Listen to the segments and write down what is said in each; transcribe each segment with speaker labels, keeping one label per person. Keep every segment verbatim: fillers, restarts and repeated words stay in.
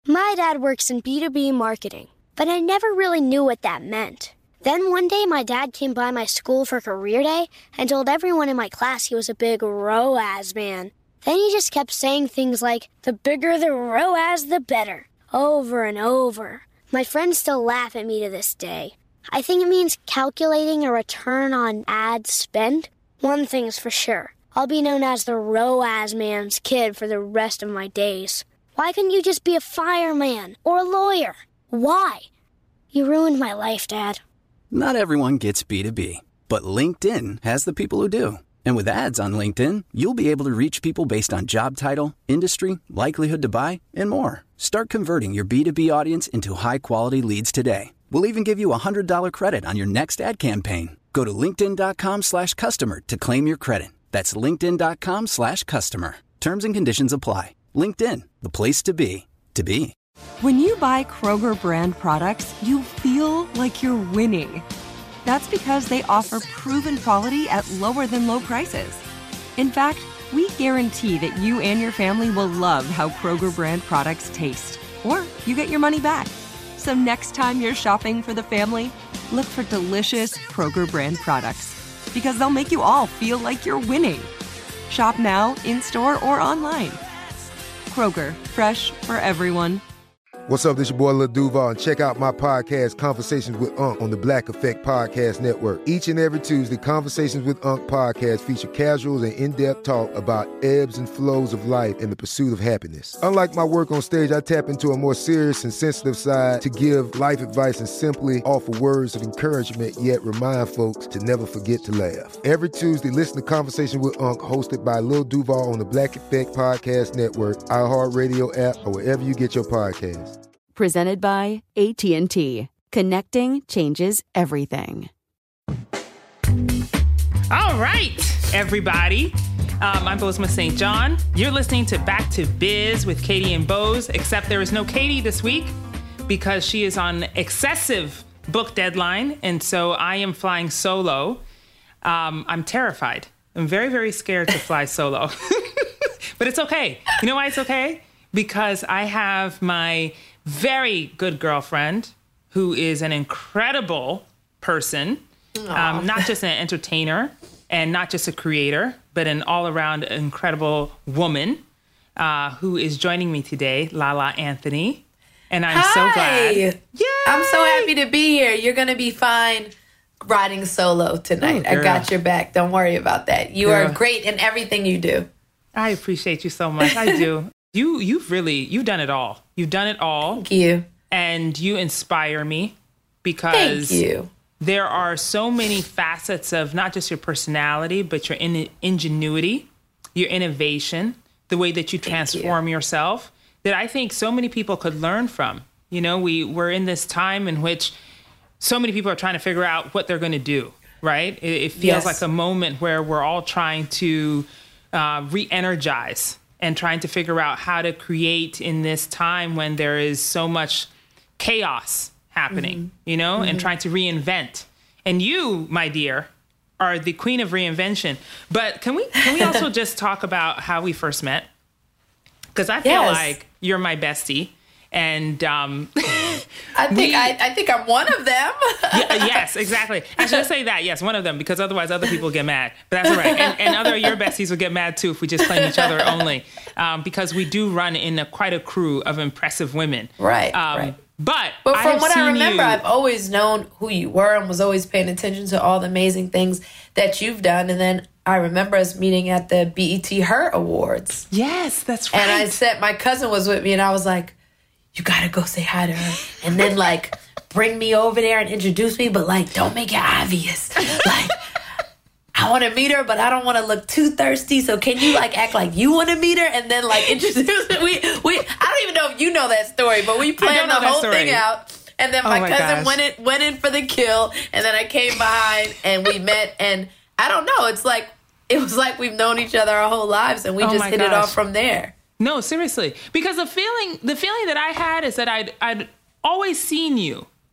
Speaker 1: My dad works in B two B marketing, but I never really knew what that meant. Then one day my dad came by my school for career day and told everyone in my class he was a big R O A S man. Then he just kept saying things like, the bigger the R O A S, the better, over and over. My friends still laugh at me to this day. I think it means calculating a return on ad spend. One thing's for sure. I'll be known as the R O A S man's kid for the rest of my days. Why couldn't you just be a fireman or a lawyer? Why? You ruined my life, Dad.
Speaker 2: Not everyone gets B two B, but LinkedIn has the people who do. And with ads on LinkedIn, you'll be able to reach people based on job title, industry, likelihood to buy, and more. Start converting your B two B audience into high-quality leads today. We'll even give you a one hundred dollars credit on your next ad campaign. Go to linkedin.com slash customer to claim your credit. That's linkedin.com slash customer. Terms and conditions apply. LinkedIn, the place to be, to be.
Speaker 3: When you buy Kroger brand products, you feel like you're winning. That's because they offer proven quality at lower than low prices. In fact, we guarantee that you and your family will love how Kroger brand products taste, or you get your money back. So next time you're shopping for the family, look for delicious Kroger brand products, because they'll make you all feel like you're winning. Shop now, in-store, or online. Kroger, fresh for everyone.
Speaker 4: What's up, this your boy Lil Duval, and check out my podcast, Conversations with Unc, on the Black Effect Podcast Network. Each and every Tuesday, Conversations with Unc podcast feature casual and in-depth talk about ebbs and flows of life and the pursuit of happiness. Unlike my work on stage, I tap into a more serious and sensitive side to give life advice and simply offer words of encouragement, yet remind folks to never forget to laugh. Every Tuesday, listen to Conversation with Unc, hosted by Lil Duval on the Black Effect Podcast Network, iHeartRadio app, or wherever you get your podcasts.
Speaker 5: Presented by A T and T. Connecting changes everything.
Speaker 6: All right, everybody. Um, I'm Bozoma Saint John. You're listening to Back to Biz with Katie and Boz, except there is no Katie this week because she is on excessive book deadline, and so I am flying solo. Um, I'm terrified. I'm very, very scared to fly solo. But it's okay. You know why it's okay? Because I have my very good girlfriend who is an incredible person, um, not just an entertainer and not just a creator, but an all-around incredible woman uh, who is joining me today, Lala Anthony. And I'm
Speaker 7: Hi.
Speaker 6: so glad. Yay!
Speaker 7: I'm so happy to be here. You're going to be fine riding solo tonight.
Speaker 6: Ooh,
Speaker 7: I got your back. Don't worry about that. You
Speaker 6: Girl.
Speaker 7: are great in everything you do.
Speaker 6: I appreciate you so much. I do. You, you've really, you've done it all. You've done it all.
Speaker 7: Thank you.
Speaker 6: And you inspire me because
Speaker 7: Thank you.
Speaker 6: there are so many facets of not just your personality, but your in- ingenuity, your innovation, the way that you transform you. yourself, that I think so many people could learn from. You know, we, we're in this time in which so many people are trying to figure out what they're going to do, right? It, it feels
Speaker 7: Yes.
Speaker 6: like a moment where we're all trying to uh, re-energize and trying to figure out how to create in this time when there is so much chaos happening, mm-hmm. you know, mm-hmm. and trying to reinvent. And you, my dear, are the queen of reinvention. But can we can we also just talk about how we first met? Because I feel
Speaker 7: Yes.
Speaker 6: like you're my bestie. And um,
Speaker 7: I think
Speaker 6: we,
Speaker 7: I, I think I'm one of them.
Speaker 6: yeah, yes, exactly. I should say that. Yes, one of them, because otherwise other people get mad. But that's all right. And, and other your besties will get mad too if we just claim each other only, um, because we do run in a, quite a crew of impressive women.
Speaker 7: Right.
Speaker 6: Um,
Speaker 7: right.
Speaker 6: But
Speaker 7: But
Speaker 6: I
Speaker 7: from
Speaker 6: have
Speaker 7: what
Speaker 6: seen
Speaker 7: I remember,
Speaker 6: you,
Speaker 7: I've always known who you were and was always paying attention to all the amazing things that you've done. And then I remember us meeting at the B E T Her Awards.
Speaker 6: Yes, that's right.
Speaker 7: And I said, my cousin was with me, and I was like, you gotta go say hi to her. And then, like, bring me over there and introduce me, but, like, don't make it obvious. Like, I want to meet her, but I don't want to look too thirsty. So can you, like, act like you want to meet her and then, like, introduce her? We, we, I don't even know if you know that story, but we planned the whole thing out. And then my,
Speaker 6: oh my
Speaker 7: cousin
Speaker 6: gosh.
Speaker 7: went in, went in for the kill, and then I came behind, and we met. And I don't know. It's like, it was like we've known each other our whole lives, and we
Speaker 6: Oh
Speaker 7: just
Speaker 6: my
Speaker 7: hit it
Speaker 6: gosh.
Speaker 7: off from there.
Speaker 6: No, seriously. Because the feeling the feeling that I had is that I'd I'd always seen you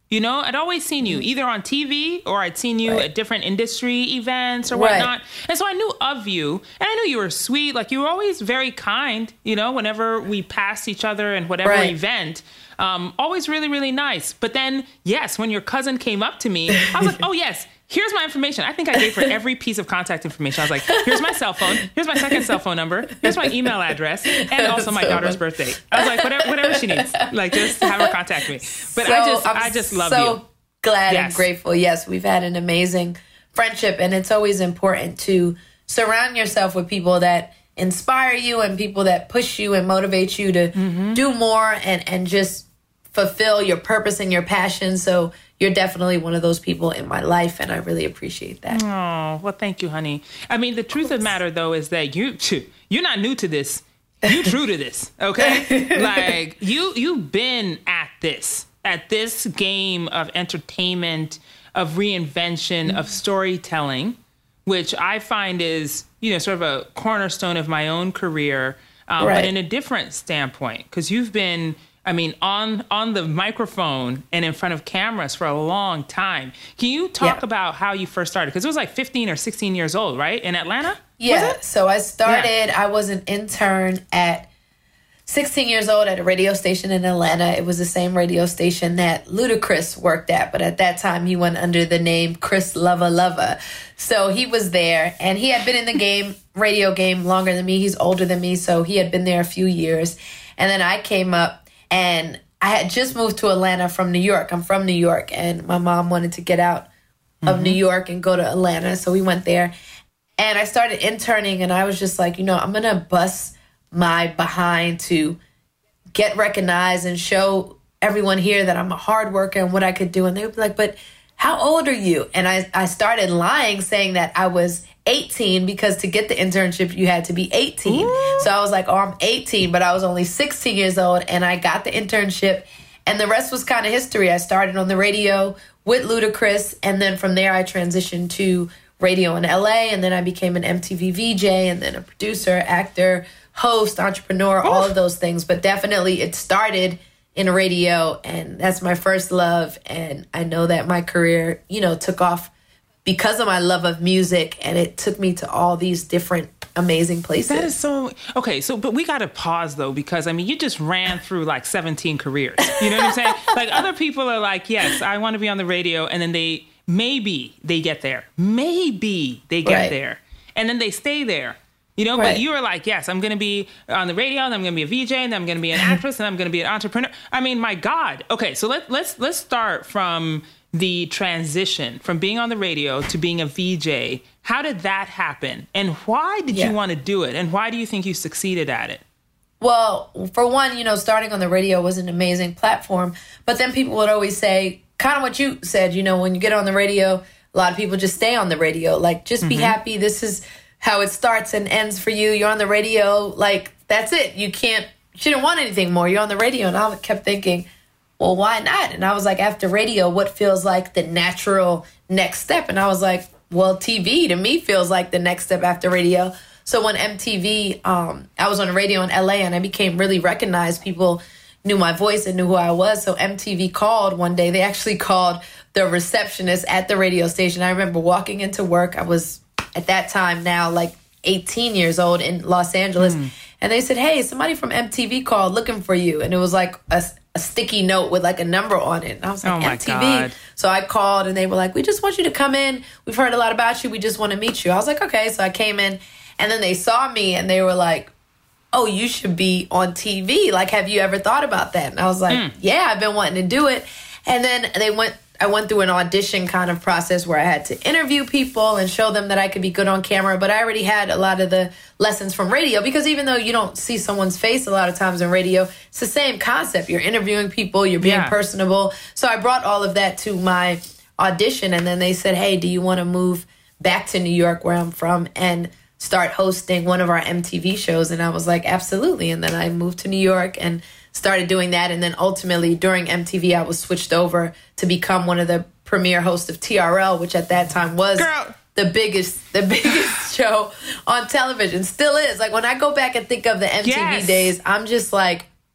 Speaker 6: You know, I'd always seen you either on T V or I'd seen you
Speaker 7: Right.
Speaker 6: at different industry events or
Speaker 7: Right.
Speaker 6: whatnot. And so I knew of you, and I knew you were sweet. Like, you were always very kind, you know, whenever we passed each other in whatever
Speaker 7: Right.
Speaker 6: event. Um, always really, really nice. But then, yes, when your cousin came up to me, I was like, oh, yes, here's my information. I think I gave her every piece of contact information. I was like, here's my cell phone. Here's my second cell phone number. Here's my email address. And also my
Speaker 7: So
Speaker 6: daughter's
Speaker 7: funny.
Speaker 6: birthday. I was like, whatever, whatever she needs. Like, just have her contact me. But I
Speaker 7: So,
Speaker 6: just,
Speaker 7: I'm
Speaker 6: I just love
Speaker 7: so
Speaker 6: you.
Speaker 7: glad
Speaker 6: Yes.
Speaker 7: and grateful. Yes, we've had an amazing friendship, and it's always important to surround yourself with people that inspire you and people that push you and motivate you to
Speaker 6: Mm-hmm.
Speaker 7: do more and, and just fulfill your purpose and your passion. So you're definitely one of those people in my life, and I really appreciate that.
Speaker 6: Oh, well, thank you, honey. I mean, the truth of the matter, though, is that you, you're not new to this. You true to this, okay? Like, you, you've been at this, at this game of entertainment, of reinvention, of storytelling, which I find is, you know, sort of a cornerstone of my own career, um,
Speaker 7: Right.
Speaker 6: but in a different standpoint, because you've been, I mean, on on the microphone and in front of cameras for a long time. Can you talk
Speaker 7: Yeah.
Speaker 6: about how you first started? Because it was like fifteen or sixteen years old, right? In Atlanta?
Speaker 7: Yeah,
Speaker 6: Was it?
Speaker 7: so I started, I was an intern at sixteen years old at a radio station in Atlanta. It was the same radio station that Ludacris worked at, but at that time he went under the name Chris Lova Lova. So he was there, and he had been in the game, radio game, longer than me. He's older than me, so he had been there a few years. And then I came up, and I had just moved to Atlanta from New York. I'm from New York, and my mom wanted to get out of New York and go to Atlanta, so we went there. And I started interning, and I was just like, you know, I'm going to bust my behind to get recognized and show everyone here that I'm a hard worker and what I could do. And they would be like, but how old are you? And I, I started lying, saying that I was eighteen, because to get the internship, you had to be eighteen. Ooh. So I was like, oh, I'm eighteen, but I was only sixteen years old, and I got the internship. And the rest was kind of history. I started on the radio with Ludacris, and then from there I transitioned to radio in L A, and then I became an M T V V J, and then a producer, actor, host, entrepreneur, all of those things. But definitely it started in radio, and that's my first love. And I know that my career, you know, took off because of my love of music, and it took me to all these different amazing places.
Speaker 6: That is so, okay, so, but we got to pause though, because I mean, you just ran through like seventeen careers. You know what I'm saying? Like, other people are like, yes, I want to be on the radio, and then they, maybe they get there. Maybe they get
Speaker 7: Right.
Speaker 6: there. And then they stay there. You know,
Speaker 7: Right.
Speaker 6: but you were like, yes, I'm going to be on the radio, and I'm going to be a V J, and I'm going to be an actress, and I'm going to be an entrepreneur. I mean, my God. Okay, so let, let's let's start from the transition from being on the radio to being a V J. How did that happen? And why did
Speaker 7: Yeah.
Speaker 6: you want to do it? And why do you think you succeeded at it?
Speaker 7: Well, for one, you know, starting on the radio was an amazing platform. But then people would always say, kind of what you said, you know, when you get on the radio, a lot of people just stay on the radio. Like, just be happy. This is how it starts and ends for you. You're on the radio. Like, that's it. You can't, you shouldn't want anything more. You're on the radio. And I kept thinking, well, why not? And I was like, after radio, what feels like the natural next step? And I was like, well, T V to me feels like the next step after radio. So when M T V, um, I was on the radio in L A, and I became really recognized. People knew my voice and knew who I was. So M T V called one day. They actually called the receptionist at the radio station. I remember walking into work. I was at that time now like eighteen years old in Los Angeles. Mm. And they said, hey, somebody from M T V called looking for you. And it was like a, a sticky note with like a number on it. And I was like,
Speaker 6: oh my
Speaker 7: M T V?
Speaker 6: God.
Speaker 7: So I called, and they were like, we just want you to come in. We've heard a lot about you. We just want to meet you. I was like, okay. So I came in, and then they saw me, and they were like, oh, you should be on T V. Like, have you ever thought about that? And I was like, mm. yeah, I've been wanting to do it. And then they went, I went through an audition kind of process where I had to interview people and show them that I could be good on camera. But I already had a lot of the lessons from radio, because even though you don't see someone's face a lot of times in radio, it's the same concept. You're interviewing people, you're being
Speaker 6: yeah.
Speaker 7: personable. So I brought all of that to my audition, and then they said, hey, do you want to move back to New York, where I'm from, and start hosting one of our M T V shows? And I was like, absolutely. And then I moved to New York and started doing that. And then ultimately during M T V, I was switched over to become one of the premier hosts of T R L, which at that time was
Speaker 6: Girl.
Speaker 7: the biggest, the biggest show on television. Still is. Like, when I go back and think of the M T V
Speaker 6: yes.
Speaker 7: days, I'm just like,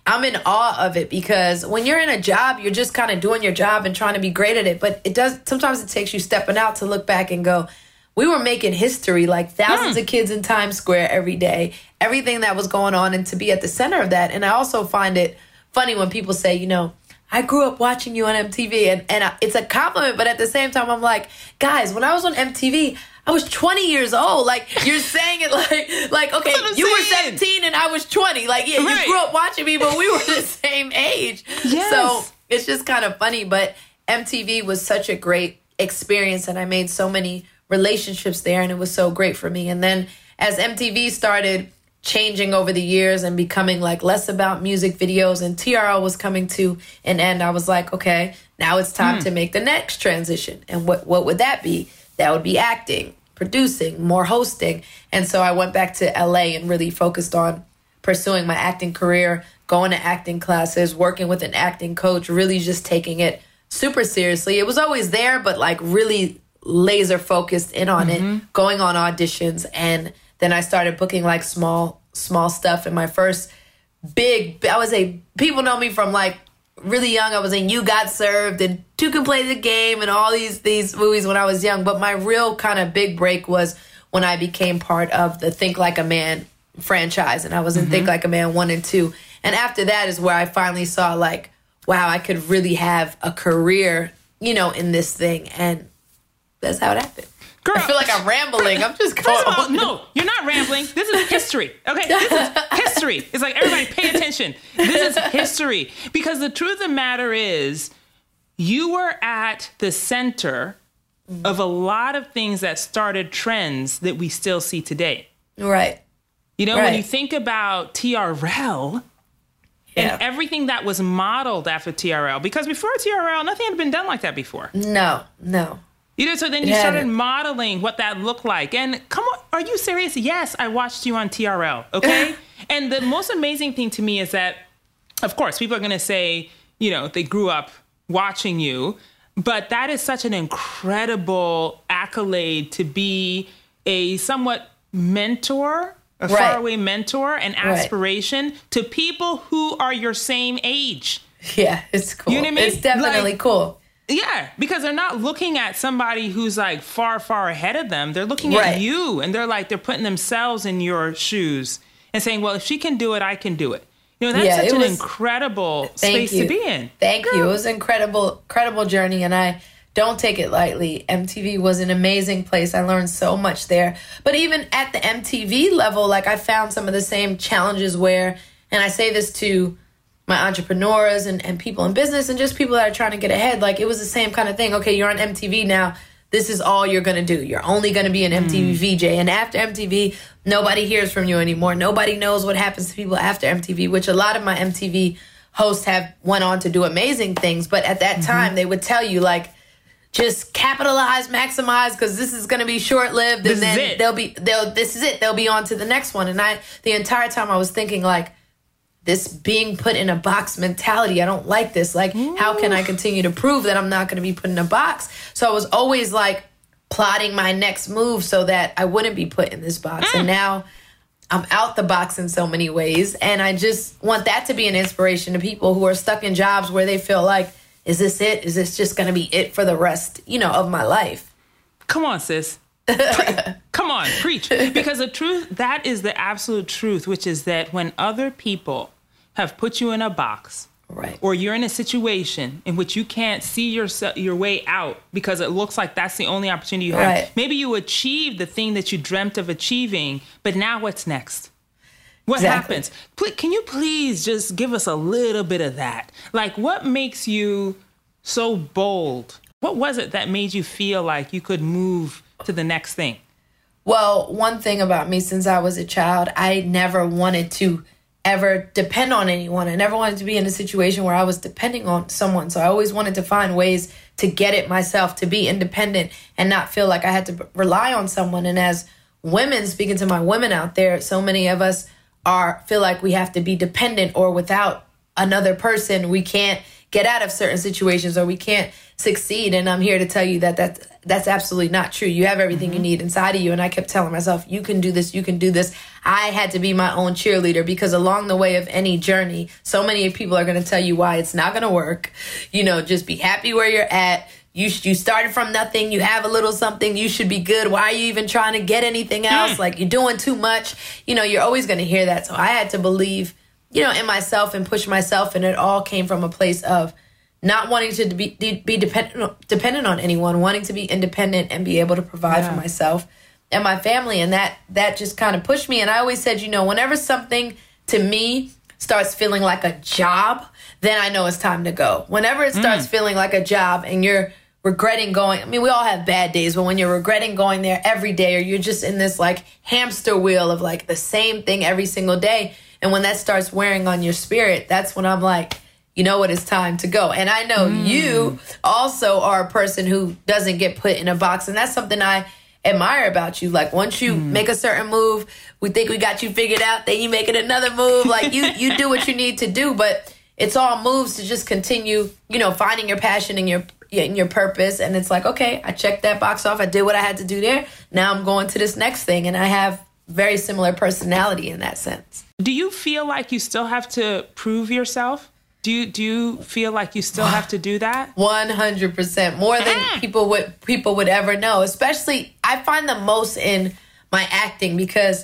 Speaker 7: I'm in awe of it, because when you're in a job, you're just kind of doing your job and trying to be great at it. But it does, sometimes it takes you stepping out to look back and go, we were making history, like thousands mm. of kids in Times Square every day, everything that was going on, and to be at the center of that. And I also find it funny when people say, you know, I grew up watching you on M T V, and, and it's a compliment. But at the same time, I'm like, guys, when I was on M T V, I was twenty years old. Like, you're saying it like, like okay, you saying. were seventeen and I was twenty. Like, yeah, right. you grew up watching me, but we were the same age. Yes. So it's just kind of funny. But M T V was such a great experience, and I made so many relationships there, and it was so great for me. And then as M T V started changing over the years and becoming like less about music videos, and T R L was coming to an end, I was like, okay, now it's time mm. to make the next transition. And what, what would that be? That would be acting, producing, more hosting. And so I went back to L A and really focused on pursuing my acting career, going to acting classes, working with an acting coach, really just taking it super seriously. It was always there, but like really laser focused in on mm-hmm. it, going on auditions. And then I started booking like small, small stuff. And my first big, I was a, people know me from like really young. I was in You Got Served and Two Can Play the Game and all these, these movies when I was young. But my real kind of big break was when I became part of the Think Like a Man franchise. And I was in mm-hmm. Think Like a Man one and two. And after that is where I finally saw like, wow, I could really have a career, you know, in this thing. And that's how it happened. Girl, I feel like I'm rambling. I'm just going
Speaker 6: First of all, no, you're not rambling. This is history. Okay, this is history. It's like, everybody pay attention. This is history. Because the truth of the matter is, you were at the center of a lot of things that started trends that we still see today.
Speaker 7: Right.
Speaker 6: You know,
Speaker 7: right.
Speaker 6: when you think about T R L
Speaker 7: yeah.
Speaker 6: and everything that was modeled after T R L, because before T R L, nothing had been done like that before.
Speaker 7: No, no.
Speaker 6: You know, so then you started modeling what that looked like. And come on, are you serious? Yes, I watched you on T R L, okay? And the most amazing thing to me is that, of course, people are going to say, you know, they grew up watching you, but that is such an incredible accolade to be a somewhat mentor, a
Speaker 7: right.
Speaker 6: faraway mentor, and aspiration right. to people who are your same age.
Speaker 7: Yeah, it's cool.
Speaker 6: You know what I mean?
Speaker 7: It's definitely
Speaker 6: like,
Speaker 7: cool.
Speaker 6: Yeah, because they're not looking at somebody who's like far, far ahead of them. They're looking
Speaker 7: right.
Speaker 6: at you, and they're like, they're putting themselves in your shoes and saying, well, if she can do it, I can do it. You know, that's yeah, such an was, incredible space
Speaker 7: you.
Speaker 6: to be in.
Speaker 7: Thank
Speaker 6: Girl.
Speaker 7: you. It was an incredible, incredible journey, and I don't take it lightly. M T V was an amazing place. I learned so much there. But even at the M T V level, like I found some of the same challenges where, and I say this to my entrepreneurs and, and people in business and just people that are trying to get ahead. Like, it was the same kind of thing. Okay, you're on M T V now. This is all you're going to do. You're only going to be an M T V mm. V J. And after M T V, nobody hears from you anymore. Nobody knows what happens to people after M T V, which a lot of my M T V hosts have went on to do amazing things. But at that mm-hmm. time, they would tell you, like, just capitalize, maximize, because this is going to be short-lived.
Speaker 6: This
Speaker 7: and then
Speaker 6: is it.
Speaker 7: they'll be, they'll, this is it. They'll be on to the next one. And I, the entire time I was thinking, like, this being put in a box mentality. I don't like this. Like, Ooh. How can I continue to prove that I'm not going to be put in a box? So I was always like plotting my next move so that I wouldn't be put in this box. Mm. And now I'm out the box in so many ways. And I just want that to be an inspiration to people who are stuck in jobs where they feel like, is this it? Is this just going to be it for the rest, you know, of my life?
Speaker 6: Come on, sis. Pre- Come on, preach. Because the truth, that is the absolute truth, which is that when other people have put you in a box,
Speaker 7: right,
Speaker 6: or you're in a situation in which you can't see your your way out because it looks like that's the only opportunity you have.
Speaker 7: Right.
Speaker 6: Maybe you achieved the thing that you dreamt of achieving, but now what's next? What
Speaker 7: exactly.
Speaker 6: happens? Please, can you please just give us a little bit of that? Like, what makes you so bold? What was it that made you feel like you could move to the next thing?
Speaker 7: Well, one thing about me, since I was a child, I never wanted to ever depend on anyone. I never wanted to be in a situation where I was depending on someone. So I always wanted to find ways to get it myself, to be independent and not feel like I had to rely on someone. And as women, speaking to my women out there, so many of us are feel like we have to be dependent, or without another person, we can't get out of certain situations or we can't succeed. And I'm here to tell you that that's, that's absolutely not true. You have everything mm-hmm. you need inside of you. And I kept telling myself, you can do this, you can do this. I had to be my own cheerleader because along the way of any journey, so many people are going to tell you why it's not going to work. You know, just be happy where you're at. You you started from nothing. You have a little something. You should be good. Why are you even trying to get anything else? Mm. Like, you're doing too much. You know, you're always going to hear that. So I had to believe, you know, in myself and push myself. And it all came from a place of not wanting to be be dependent dependent on anyone, wanting to be independent and be able to provide yeah. for myself and my family. And that that just kind of pushed me. And I always said, you know, whenever something to me starts feeling like a job, then I know it's time to go. Whenever it starts mm. feeling like a job and you're regretting going, I mean, we all have bad days, but when you're regretting going there every day, or you're just in this like hamster wheel of like the same thing every single day, and when that starts wearing on your spirit, that's when I'm like, you know what, it's time to go. And I know mm. you also are a person who doesn't get put in a box, and that's something I admire about you. Like, once you mm. make a certain move, we think we got you figured out, then you make it another move. Like, you you do what you need to do, but it's all moves to just continue, you know, finding your passion and your in your purpose. And it's like, okay, I checked that box off. I did what I had to do there. Now I'm going to this next thing. And I have very similar personality in that sense.
Speaker 6: Do you feel like you still have to prove yourself? Do you, do you feel like you still have to do that? one hundred percent more than mm. people would people would ever know. Especially, I find the most in my acting, because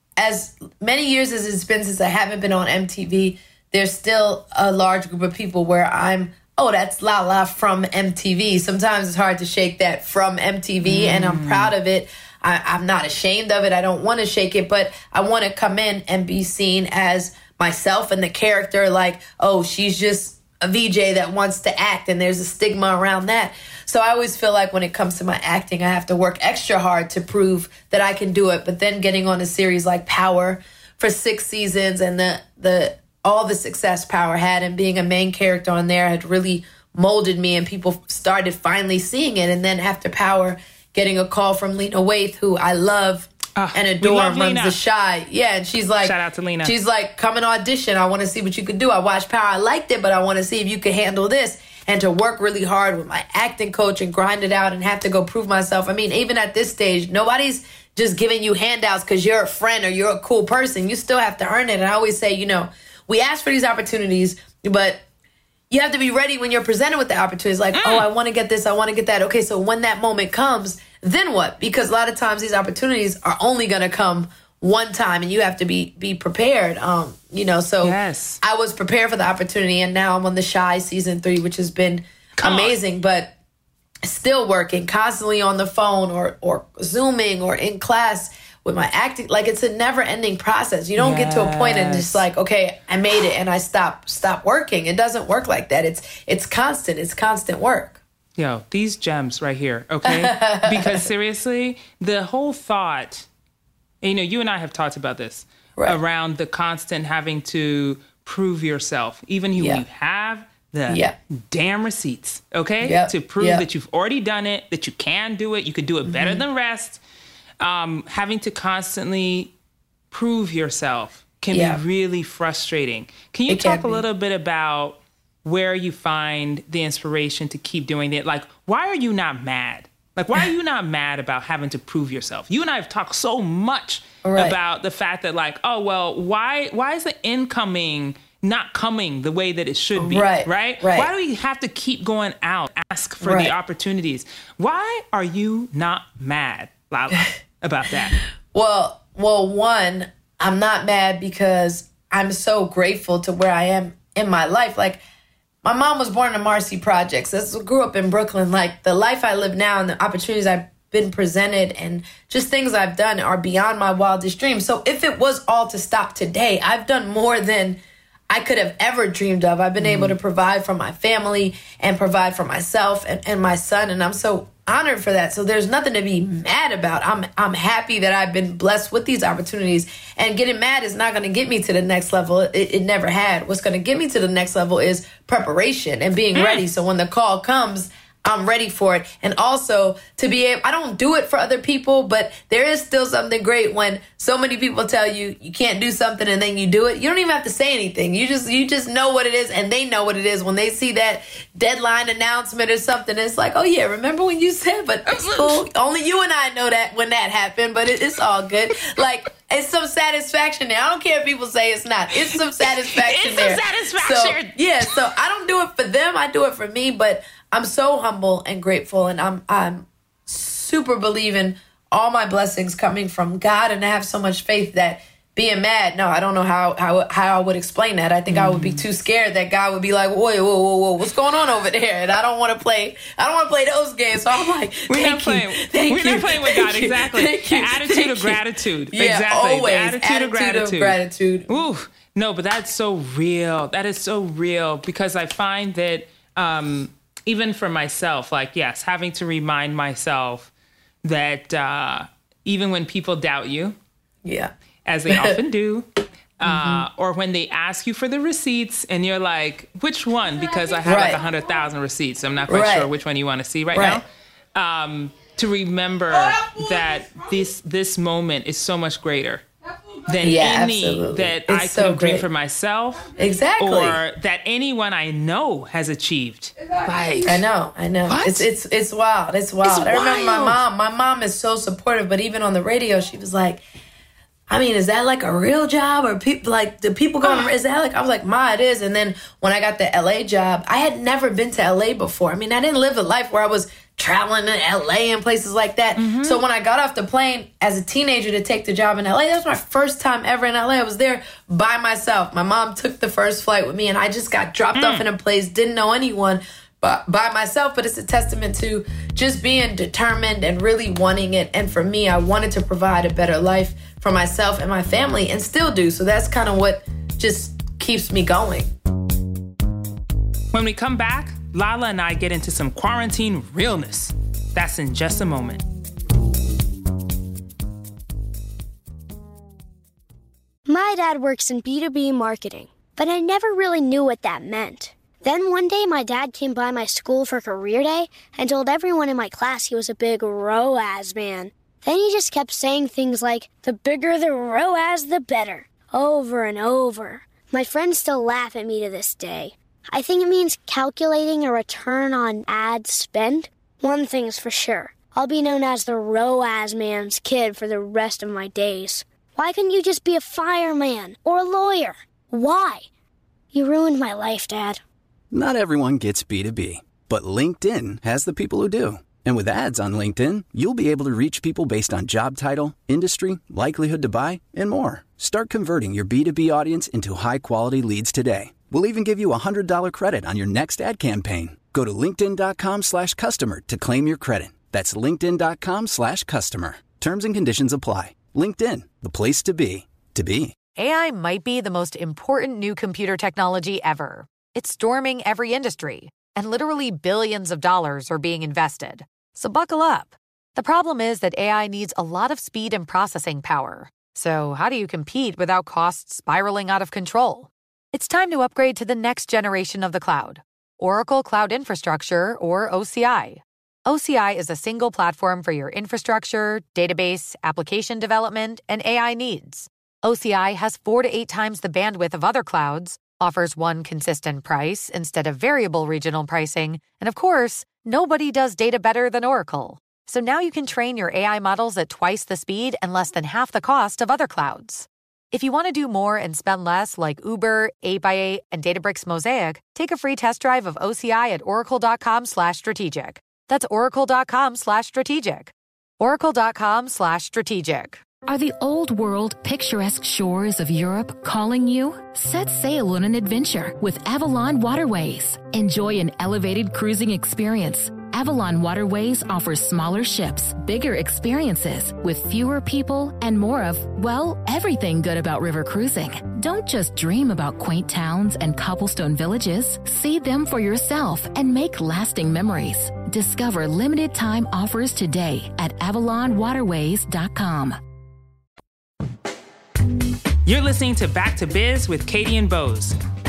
Speaker 6: as many years as it's been since I haven't been on M T V, there's still a large group of people where I'm, oh, that's Lala from M T V. Sometimes it's hard to shake that from M T V, mm. and I'm proud of it. I, I'm not ashamed of it. I don't want to shake it, but I want to come in and be seen as myself and the character, like, oh, she's just a V J that wants to act, and there's a stigma around that. So I always feel like when it comes to my acting, I have to work extra hard to prove that I can do it. But then getting on a series like Power for six seasons and the the all the success Power had, and being a main character on there had really molded me, and people started finally seeing it. And then after Power, getting a call from Lena Waithe, who I love uh, and adore, runs Lena. The Chi. Yeah, and she's like, shout out to Lena. She's like, come and audition. I want to see what you could do. I watched Power. I liked it, but I want to see if you could handle this. And to work really hard with my acting coach and grind it out and have to go prove myself. I mean, even at this stage, nobody's just giving you handouts because you're a friend or you're a cool person. You still have to earn it. And I always say, you know, we ask for these opportunities, but you have to be ready when you're presented with the opportunities. Like, mm. oh, I want to get this, I want to get that. Okay, so when that moment comes, then what? Because a lot of times these opportunities are only going to come one time, and you have to be be prepared. Um, you know, so yes. I was prepared for the opportunity, and now I'm on The Chi season three, which has been come amazing, on. But still working, constantly on the phone or or Zooming or in class with my acting. Like, it's a never-ending process. You don't yes. get to a point and just like, okay, I made it and I stop stop working. It doesn't work like that. It's it's constant. It's constant work. Yo, these gems right here, okay? Because seriously, the whole thought, you know, you and I have talked about this, right, around the constant having to prove yourself. Even you, yeah. you have the yeah. damn receipts, okay? Yep. To prove yep. that you've already done it, that you can do it, you could do it better mm-hmm. than rest. Um, having to constantly prove yourself can yeah. be really frustrating. Can you it talk can a little bit about where you find the inspiration to keep doing it? Like, why are you not mad? Like, why are you not mad about having to prove yourself? You and I have talked so much right. about the fact that, like, oh, well, why why is the incoming not coming the way that it should be? Right, right? right. Why do we have to keep going out, ask for right. the opportunities? Why are you not mad, Lala, about that? Well, well, one, I'm not mad because I'm so grateful to where I am in my life. Like, my mom was born in the Marcy Projects. I grew up in Brooklyn. Like, the life I live now and the opportunities I've been presented and just things I've done are beyond my wildest dreams. So if it was all to stop today, I've done more than I could have ever dreamed of. I've been mm. able to provide for my family and provide for myself and, and my son. And I'm so honored for that. So there's nothing to be mad about. I'm I'm happy that I've been blessed with these opportunities, and getting mad is not going to get me to the next level. It, it never had. What's going to get me to the next level is preparation and being mm. ready. So when the call comes,
Speaker 7: I'm ready for it. And also to be able, I don't do it for other people, but there is still something great when so many people tell you you can't do something and then you do it. You don't even have to say anything. You just, you just know what it is, and they know what it is. When they see that deadline announcement or something, it's like, oh yeah, remember when you said, but it's cool. Only you and I know that when that happened, but it, it's all good. Like, it's some satisfaction there. I don't care if people say it's not. It's some satisfaction
Speaker 6: it's
Speaker 7: there.
Speaker 6: It's some satisfaction.
Speaker 7: So, yeah, so I don't do it for them. I do it for me, but I'm so humble and grateful, and I'm I'm super believing all my blessings coming from God, and I have so much faith that being mad, no, I don't know how how, how I would explain that. I think mm-hmm. I would be too scared that God would be like, whoa, whoa, whoa, whoa, what's going on over there? And I don't want to play, I don't want to play those games. So I'm like,
Speaker 6: we're
Speaker 7: thank
Speaker 6: not
Speaker 7: you,
Speaker 6: playing,
Speaker 7: thank
Speaker 6: we're
Speaker 7: you,
Speaker 6: not playing with God,
Speaker 7: you,
Speaker 6: exactly.
Speaker 7: Thank you,
Speaker 6: the attitude
Speaker 7: thank
Speaker 6: of gratitude,
Speaker 7: you. Yeah,
Speaker 6: exactly.
Speaker 7: always.
Speaker 6: The attitude, attitude of gratitude.
Speaker 7: Of gratitude.
Speaker 6: Ooh, no, but that's so real. That is so real, because I find that um, even for myself, like, yes, having to remind myself that uh, even when people doubt you,
Speaker 7: yeah,
Speaker 6: as they often do, uh, mm-hmm. or when they ask you for the receipts and you're like, which one? Because I have
Speaker 7: right.
Speaker 6: like one hundred thousand receipts. I'm not quite
Speaker 7: right.
Speaker 6: sure which one you want to see right,
Speaker 7: right.
Speaker 6: now. Um, to remember that this this moment is so much greater than
Speaker 7: yeah,
Speaker 6: any
Speaker 7: absolutely.
Speaker 6: that
Speaker 7: it's
Speaker 6: I could
Speaker 7: so
Speaker 6: have dreamed
Speaker 7: great.
Speaker 6: for myself.
Speaker 7: Exactly.
Speaker 6: Or that anyone I know has achieved. Like,
Speaker 7: I know, I know.
Speaker 6: What?
Speaker 7: It's it's it's wild. It's wild.
Speaker 6: It's
Speaker 7: I remember my
Speaker 6: wild.
Speaker 7: mom. My mom is so supportive, but even on the radio, she was like, I mean, is that like a real job, or people like the people going? Is that like? I was like, Ma, it is. And then when I got the L A job, I had never been to L A before. I mean, I didn't live a life where I was traveling to L A and places like that. Mm-hmm. So when I got off the plane as a teenager to take the job in L A, that was my first time ever in L A. I was there by myself. My mom took the first flight with me, and I just got dropped mm. off in a place, didn't know anyone, but by myself. But it's a testament to just being determined and really wanting it. And for me, I wanted to provide a better life for myself and my family, and still do. So that's kind of what just keeps me going.
Speaker 6: When we come back, Lala and I get into some quarantine realness. That's in just a moment.
Speaker 1: My dad works in B two B marketing, but I never really knew what that meant. Then one day my dad came by my school for career day and told everyone in my class he was a big R O A S man. Then he just kept saying things like, the bigger the R O A S, the better, over and over. My friends still laugh at me to this day. I think it means calculating a return on ad spend. One thing's for sure. I'll be known as the R O A S man's kid for the rest of my days. Why couldn't you just be a fireman or a lawyer? Why? You ruined my life, Dad.
Speaker 2: Not everyone gets B two B, but LinkedIn has the people who do. And with ads on LinkedIn, you'll be able to reach people based on job title, industry, likelihood to buy, and more. Start converting your B two B audience into high-quality leads today. We'll even give you a one hundred dollars credit on your next ad campaign. Go to linkedin.com slash customer to claim your credit. That's linkedin.com slash customer. Terms and conditions apply. LinkedIn, the place to be, to be.
Speaker 8: A I might be the most important new computer technology ever. It's storming every industry, and literally billions of dollars are being invested. So buckle up. The problem is that A I needs a lot of speed and processing power. So how do you compete without costs spiraling out of control? It's time to upgrade to the next generation of the cloud, Oracle Cloud Infrastructure, or O C I. O C I is a single platform for your infrastructure, database, application development, and A I needs. O C I has four to eight times the bandwidth of other clouds, offers one consistent price instead of variable regional pricing, and of course, nobody does data better than Oracle. So now you can train your A I models at twice the speed and less than half the cost of other clouds. If you want to do more and spend less like Uber, eight by eight, and Databricks Mosaic, take a free test drive of O C I at oracle.com slash strategic. That's oracle.com slash strategic. oracle.com slash strategic.
Speaker 9: Are the old world, picturesque shores of Europe calling you? Set sail on an adventure with Avalon Waterways. Enjoy an elevated cruising experience. Avalon Waterways offers smaller ships, bigger experiences, with fewer people and more of, well, everything good about river cruising. Don't just dream about quaint towns and cobblestone villages. See them for yourself and make lasting memories. Discover limited time offers today at avalon waterways dot com.
Speaker 6: You're listening to Back to Biz with Katie and Bose.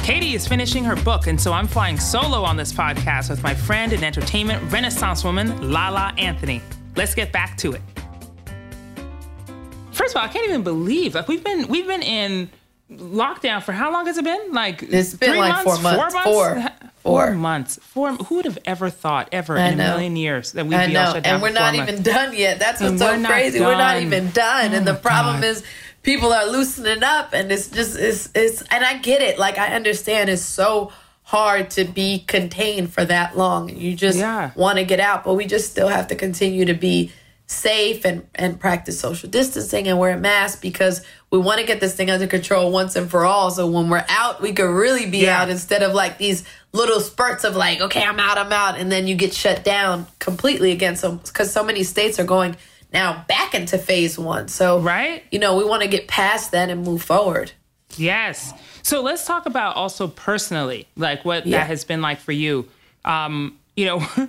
Speaker 6: Katie is finishing her book, and so I'm flying solo on this podcast with my friend and entertainment renaissance woman, Lala Anthony. Let's get back to it. First of all, I can't even believe, like, we've been we've been in lockdown for how long has it been? Like
Speaker 7: it's been
Speaker 6: three
Speaker 7: like
Speaker 6: months?
Speaker 7: four months.
Speaker 6: Four months?
Speaker 7: Four.
Speaker 6: Four months. Four. Who would have ever thought, ever
Speaker 7: I
Speaker 6: in
Speaker 7: know.
Speaker 6: a million years, that we'd
Speaker 7: I
Speaker 6: be
Speaker 7: know.
Speaker 6: all shut down
Speaker 7: And we're
Speaker 6: for four
Speaker 7: not
Speaker 6: months.
Speaker 7: even done yet. That's what's
Speaker 6: And
Speaker 7: so
Speaker 6: we're not
Speaker 7: crazy. We're not
Speaker 6: done.
Speaker 7: even done.
Speaker 6: Oh
Speaker 7: and the
Speaker 6: my
Speaker 7: problem
Speaker 6: God.
Speaker 7: is people are loosening up, and it's just, it's, it's, and I get it. Like, I understand it's so hard to be contained for that long. You just
Speaker 6: Yeah.
Speaker 7: want to get out, but we just still have to continue to be safe and, and practice social distancing and wear masks, because we want to get this thing under control once and for all. So when we're out, we could really be
Speaker 6: Yeah.
Speaker 7: out, instead of like these little spurts of like, okay, I'm out, I'm out. And then you get shut down completely again. So, because so many states are going now back into phase one. So,
Speaker 6: Right.
Speaker 7: you know, we want to get past that and move forward.
Speaker 6: Yes. So let's talk about also personally, like what
Speaker 7: Yeah.
Speaker 6: that has been like for you. Um, you know,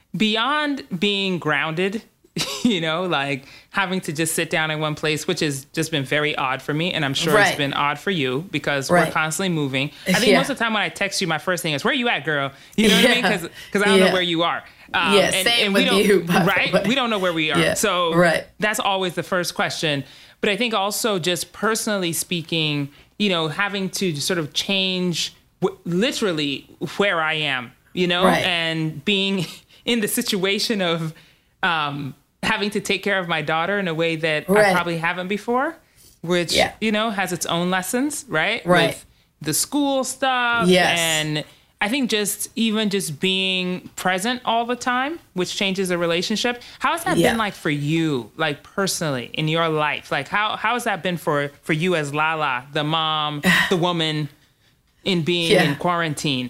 Speaker 6: beyond being grounded, you know, like having to just sit down in one place, which has just been very odd for me. And I'm sure
Speaker 7: Right.
Speaker 6: it's been odd for you, because
Speaker 7: Right.
Speaker 6: we're constantly moving. I think
Speaker 7: Yeah.
Speaker 6: most of the time when I text you, my first thing is, where you at, girl? You know what I mean?
Speaker 7: Yeah.
Speaker 6: Because I don't
Speaker 7: Yeah.
Speaker 6: know where you are. Um,
Speaker 7: Yeah, same
Speaker 6: we
Speaker 7: with
Speaker 6: don't-
Speaker 7: you, by the
Speaker 6: right?
Speaker 7: way.
Speaker 6: We don't know where we are.
Speaker 7: Yeah.
Speaker 6: So
Speaker 7: Right.
Speaker 6: that's always the first question. But I think also, just personally speaking, you know, having to sort of change w- literally where I am, you know,
Speaker 7: Right.
Speaker 6: and being in the situation of um, having to take care of my daughter in a way that
Speaker 7: Right.
Speaker 6: I probably haven't before, which,
Speaker 7: Yeah.
Speaker 6: you know, has its own lessons, right?
Speaker 7: Right.
Speaker 6: With the school stuff.
Speaker 7: Yes.
Speaker 6: And I think just even just being present all the time, which changes the relationship. How has that
Speaker 7: Yeah.
Speaker 6: been like for you, like personally in your life? Like how how has that been for for you as Lala, the mom, the woman, in being
Speaker 7: Yeah.
Speaker 6: in quarantine?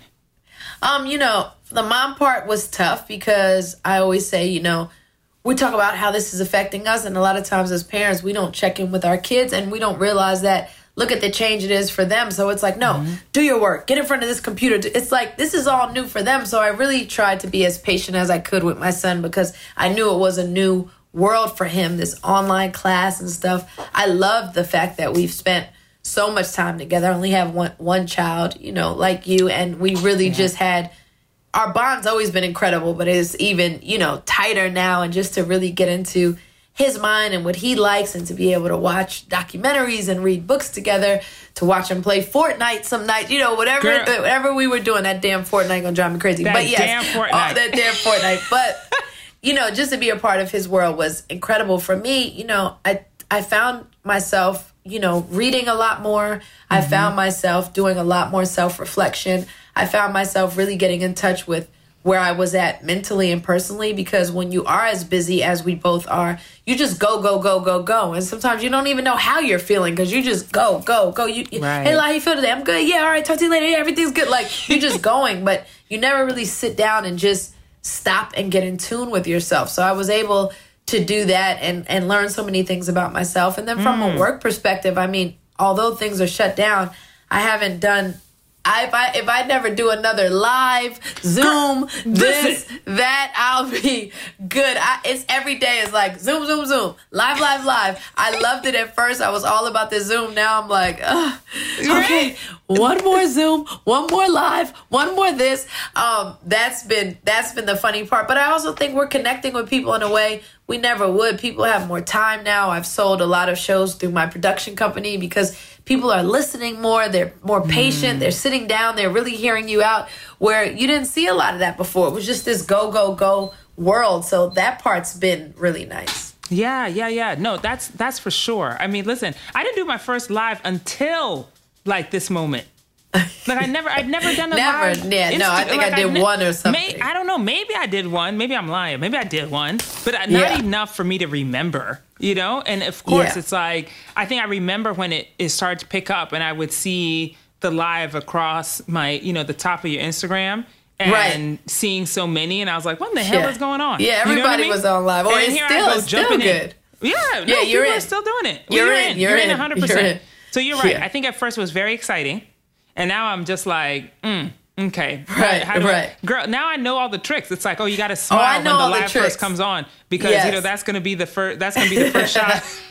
Speaker 7: Um, you know, the mom part was tough, because I always say, you know, we talk about how this is affecting us, and a lot of times as parents, we don't check in with our kids, and we don't realize that, look at the change it is for them. So it's like, no,
Speaker 6: Mm-hmm.
Speaker 7: do your work, get in front of this computer. It's like, this is all new for them. So I really tried to be as patient as I could with my son, because I knew it was a new world for him, this online class and stuff. I love the fact that we've spent so much time together. I only have one one child, you know, like you, and we really just had, our bond's always been incredible, but it's even, you know, tighter now. And just to really get into his mind and what he likes, and to be able to watch documentaries and read books together, to watch him play Fortnite some night, you know, whatever
Speaker 6: Girl.
Speaker 7: whatever we were doing. That damn Fortnite gonna drive me crazy.
Speaker 6: That
Speaker 7: but yes,
Speaker 6: damn Fortnite.
Speaker 7: oh, that damn Fortnite. But you know, just to be a part of his world was incredible for me. You know, I I found myself, you know, reading a lot more. I
Speaker 6: Mm-hmm.
Speaker 7: found myself doing a lot more self-reflection. I found myself really getting in touch with where I was at mentally and personally, because when you are as busy as we both are, you just go, go, go, go, go. And sometimes you don't even know how you're feeling, because you just go, go, go. You,
Speaker 6: Right.
Speaker 7: Hey, how you feel today? I'm good. Yeah, all right, talk to you later. Yeah, everything's good. Like, you're just going, but you never really sit down and just stop and get in tune with yourself. So I was able to do that and, and learn so many things about myself. And then from
Speaker 6: Mm.
Speaker 7: a work perspective, I mean, although things are shut down, I haven't done... I, if I if I never do another live Zoom, this, that, I'll be good. I, it's every day is like Zoom, Zoom, Zoom, live, live, live. I loved it at first. I was all about the Zoom. Now I'm like, Ugh, okay, one more Zoom, one more live, one more this. Um, that's been that's been the funny part. But I also think we're connecting with people in a way we never would. People have more time now. I've sold a lot of shows through my production company, because people are listening more. They're more patient. They're sitting down. They're really hearing you out, where you didn't see a lot of that before. It was just this go, go, go world. So that part's been really nice.
Speaker 6: Yeah, yeah, yeah. No, that's that's for sure. I mean, listen, I didn't do my first live until like this moment. Like I never, I've never done a
Speaker 7: Never,
Speaker 6: live.
Speaker 7: yeah, no, I think I
Speaker 6: I've
Speaker 7: did
Speaker 6: ne-
Speaker 7: one or something.
Speaker 6: May, I don't know. Maybe I did one. Maybe I'm lying. Maybe I did one, but not
Speaker 7: Yeah.
Speaker 6: enough for me to remember. You know, and of course,
Speaker 7: Yeah.
Speaker 6: it's like I think I remember when it, it started to pick up, and I would see the live across my, you know, the top of your Instagram. And
Speaker 7: Right.
Speaker 6: seeing so many, and I was like, "What in the hell
Speaker 7: Yeah.
Speaker 6: is going on?"
Speaker 7: Yeah,
Speaker 6: You know what I
Speaker 7: everybody
Speaker 6: mean?
Speaker 7: was on live. Oh,
Speaker 6: And
Speaker 7: it's
Speaker 6: here I
Speaker 7: still-
Speaker 6: go
Speaker 7: it's still
Speaker 6: jumping in.
Speaker 7: good.
Speaker 6: Yeah, no,
Speaker 7: Yeah, you're
Speaker 6: people
Speaker 7: in.
Speaker 6: are still doing it.
Speaker 7: You're
Speaker 6: Well,
Speaker 7: in, you're
Speaker 6: You're in
Speaker 7: in,
Speaker 6: one hundred
Speaker 7: you're
Speaker 6: percent.
Speaker 7: in.
Speaker 6: So you're right.
Speaker 7: Yeah.
Speaker 6: I think at first it was very exciting, and now I'm just like, mm, okay,
Speaker 7: Right,
Speaker 6: How do I-
Speaker 7: right.
Speaker 6: girl. Now I know all the tricks. It's like, oh, you got to smile
Speaker 7: I
Speaker 6: when
Speaker 7: know
Speaker 6: the
Speaker 7: all the
Speaker 6: live
Speaker 7: tricks.
Speaker 6: first comes on, because
Speaker 7: Yes.
Speaker 6: you know that's gonna be the first. That's gonna be the first shot.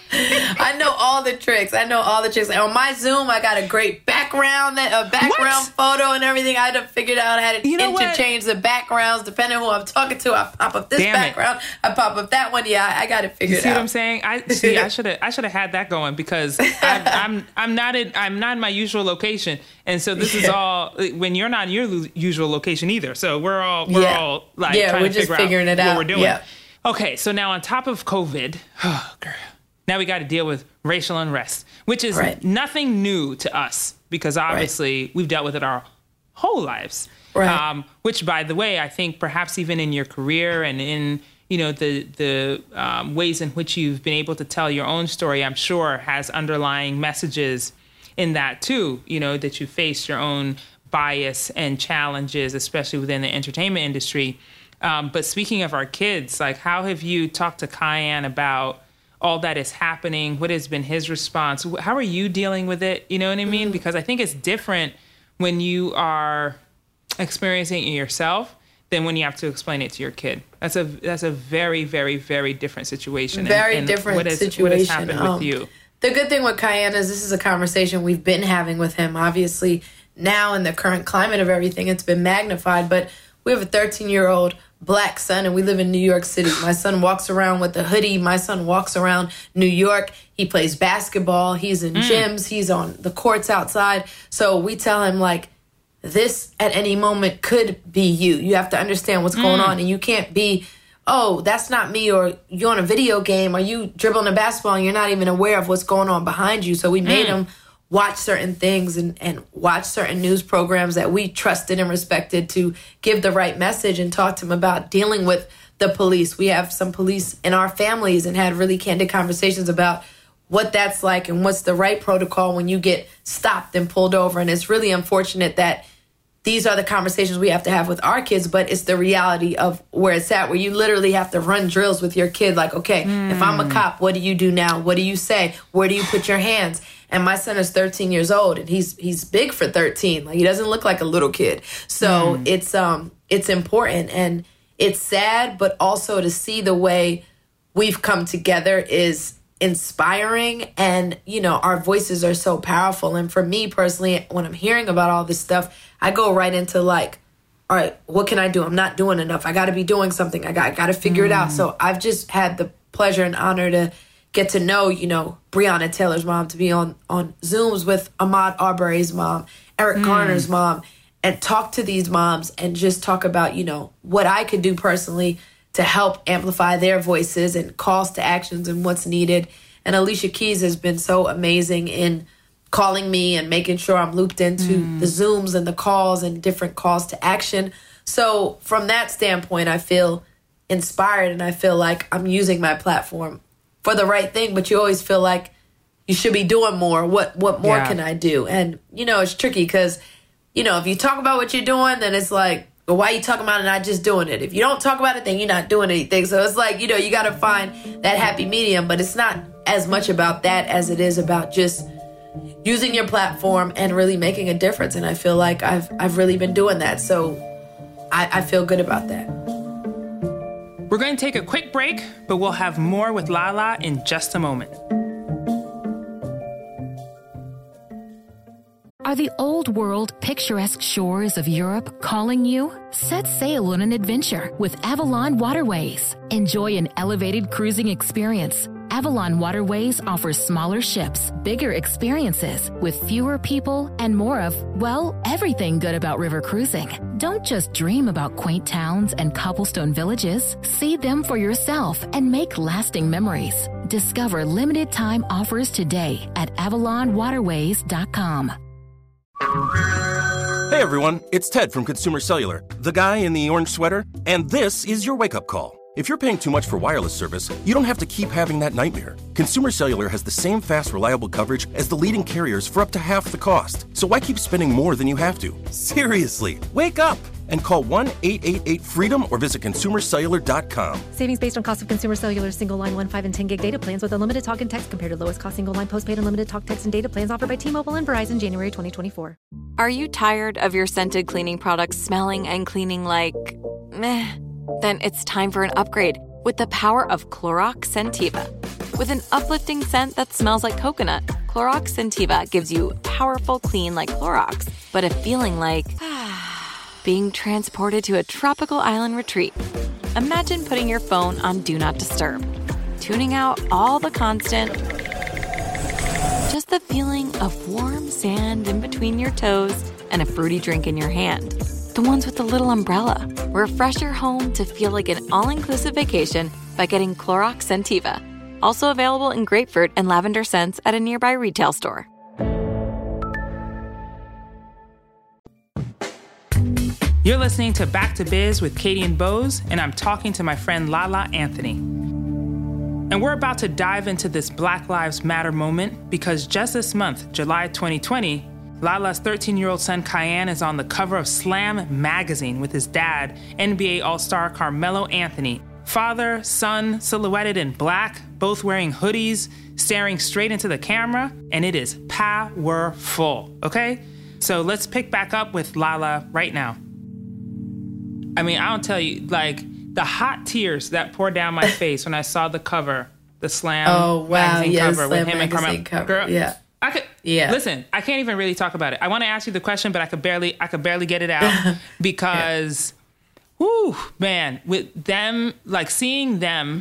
Speaker 7: I know all the tricks. I know all the tricks. On my Zoom, I got a great background, that a background what? photo and everything. I had figured out how to you know interchange what? the backgrounds depending on who I'm talking to. I pop up this Damn background. It. I pop up that one. Yeah, I, I got to figure
Speaker 6: you
Speaker 7: it
Speaker 6: see
Speaker 7: out.
Speaker 6: See what I'm saying? I see. I should have. I should have had that going because I'm, I'm. I'm not in. I'm not in my usual location, and so this yeah. is all when you're not in your usual location either. So we're all. We're
Speaker 7: yeah.
Speaker 6: all like
Speaker 7: yeah,
Speaker 6: trying
Speaker 7: we're
Speaker 6: to
Speaker 7: just
Speaker 6: figure
Speaker 7: figuring
Speaker 6: out
Speaker 7: it out
Speaker 6: what we're doing.
Speaker 7: Yeah.
Speaker 6: Okay, so now on top of COVID, oh, girl, now we got to deal with racial unrest, which is
Speaker 7: right.
Speaker 6: nothing new to us because obviously right. we've dealt with it our whole lives.
Speaker 7: Right.
Speaker 6: Um, which, by the way, I think perhaps even in your career and in you know the the um, ways in which you've been able to tell your own story, I'm sure has underlying messages in that too. You know that you face your own bias and challenges, especially within the entertainment industry. Um, but speaking of our kids, like how have you talked to Kiyan about all that is happening? What has been his response? How are you dealing with it? You know what I mean? Because I think it's different when you are experiencing it yourself than when you have to explain it to your kid. That's a that's a very, very, very different situation.
Speaker 7: Very
Speaker 6: and, and
Speaker 7: different
Speaker 6: what has,
Speaker 7: situation.
Speaker 6: What has happened
Speaker 7: um,
Speaker 6: with you?
Speaker 7: The good thing with Kiyan is this is a conversation we've been having with him. Obviously, now in the current climate of everything, it's been magnified. But we have a thirteen-year-old Black son, and we live in New York City. My son walks around with a hoodie. My son walks around New York. He plays basketball. He's in mm. gyms. He's on the courts outside. So we tell him, like, this at any moment could be you. You have to understand what's mm. going on, and you can't be, oh, that's not me, or you're on a video game, or you dribbling a basketball, and you're not even aware of what's going on behind you. So we made mm. him watch certain things and, and watch certain news programs that we trusted and respected to give the right message and talk to him about dealing with the police. We have some police in our families and had really candid conversations about what that's like and what's the right protocol when you get stopped and pulled over. And it's really unfortunate that these are the conversations we have to have with our kids, but it's the reality of where it's at, where you literally have to run drills with your kid. Like, okay, mm. if I'm a cop, what do you do now? What do you say? Where do you put your hands? And my son is thirteen years old, and he's he's big for thirteen. Like, he doesn't look like a little kid. So mm. it's um it's important, and it's sad, but also to see the way we've come together is inspiring. And, you know, our voices are so powerful. And for me personally, when I'm hearing about all this stuff, I go right into like, all right, what can I do? I'm not doing enough. I got to be doing something. I got, I got to figure mm. it out. So I've just had the pleasure and honor to get to know, you know, Breonna Taylor's mom, to be on, on Zooms with Ahmaud Arbery's mom, Eric mm. Garner's mom, and talk to these moms and just talk about, you know, what I could do personally to help amplify their voices and calls to actions and what's needed. And Alicia Keys has been so amazing in calling me and making sure I'm looped into mm. the Zooms and the calls and different calls to action. So from that standpoint, I feel inspired, and I feel like I'm using my platform for the right thing, but you always feel like you should be doing more. What what more yeah. can I do? And, you know, it's tricky because, you know, if you talk about what you're doing, then it's like, well, why are you talking about it and not just doing it? If you don't talk about it, then you're not doing anything. So it's like, you know, you got to find that happy medium, but it's not as much about that as it is about just using your platform and really making a difference. And I feel like I've I've really been doing that. So I, I feel good about that.
Speaker 6: We're going to take a quick break, but we'll have more with Lala in just a moment.
Speaker 9: Are the old world, picturesque shores of Europe calling you? Set sail on an adventure with Avalon Waterways. Enjoy an elevated cruising experience. Avalon Waterways offers smaller ships, bigger experiences, with fewer people and more of, well, everything good about river cruising. Don't just dream about quaint towns and cobblestone villages. See them for yourself and make lasting memories. Discover limited time offers today at avalon waterways dot com.
Speaker 10: Hey everyone, it's Ted from Consumer Cellular, the guy in the orange sweater, and this is your wake-up call. If you're paying too much for wireless service, you don't have to keep having that nightmare. Consumer Cellular has the same fast, reliable coverage as the leading carriers for up to half the cost. So why keep spending more than you have to? Seriously, wake up and call one eight eight eight freedom or visit consumer cellular dot com.
Speaker 11: Savings based on cost of Consumer Cellular single line one, five, and ten gig data plans with unlimited talk and text compared to lowest cost single line postpaid unlimited talk, text, and data plans offered by T-Mobile and Verizon January twenty twenty-four.
Speaker 12: Are you tired of your scented cleaning products smelling and cleaning like meh? Then it's time for an upgrade with the power of Clorox Scentiva. With an uplifting scent that smells like coconut, Clorox Scentiva gives you powerful clean like Clorox, but a feeling like being transported to a tropical island retreat. Imagine putting your phone on Do Not Disturb, tuning out all the constant, just the feeling of warm sand in between your toes and a fruity drink in your hand. The ones with the little umbrella. Refresh your home to feel like an all-inclusive vacation by getting Clorox Scentiva. Also available in grapefruit and lavender scents at a nearby retail store.
Speaker 6: You're listening to Back to Biz with Katie and Bose, and I'm talking to my friend Lala Anthony. And we're about to dive into this Black Lives Matter moment because just this month, July twenty twenty, Lala's thirteen-year-old son Kyan is on the cover of Slam magazine with his dad, N B A All-Star Carmelo Anthony. Father, son, silhouetted in black, both wearing hoodies, staring straight into the camera, and it is powerful, okay? So let's pick back up with Lala right now. I mean, I don't tell you, like, the hot tears that poured down my face when I saw the cover, the Slam
Speaker 7: oh, wow.
Speaker 6: magazine
Speaker 7: yes,
Speaker 6: cover
Speaker 7: Slam
Speaker 6: with him and Carmelo.
Speaker 7: cover.
Speaker 6: Girl,
Speaker 7: yeah.
Speaker 6: I could,
Speaker 7: yeah.
Speaker 6: Listen, I can't even really talk about it. I want to ask you the question, but I could barely, I could barely get it out because, yeah. whoo, man, with them, like seeing them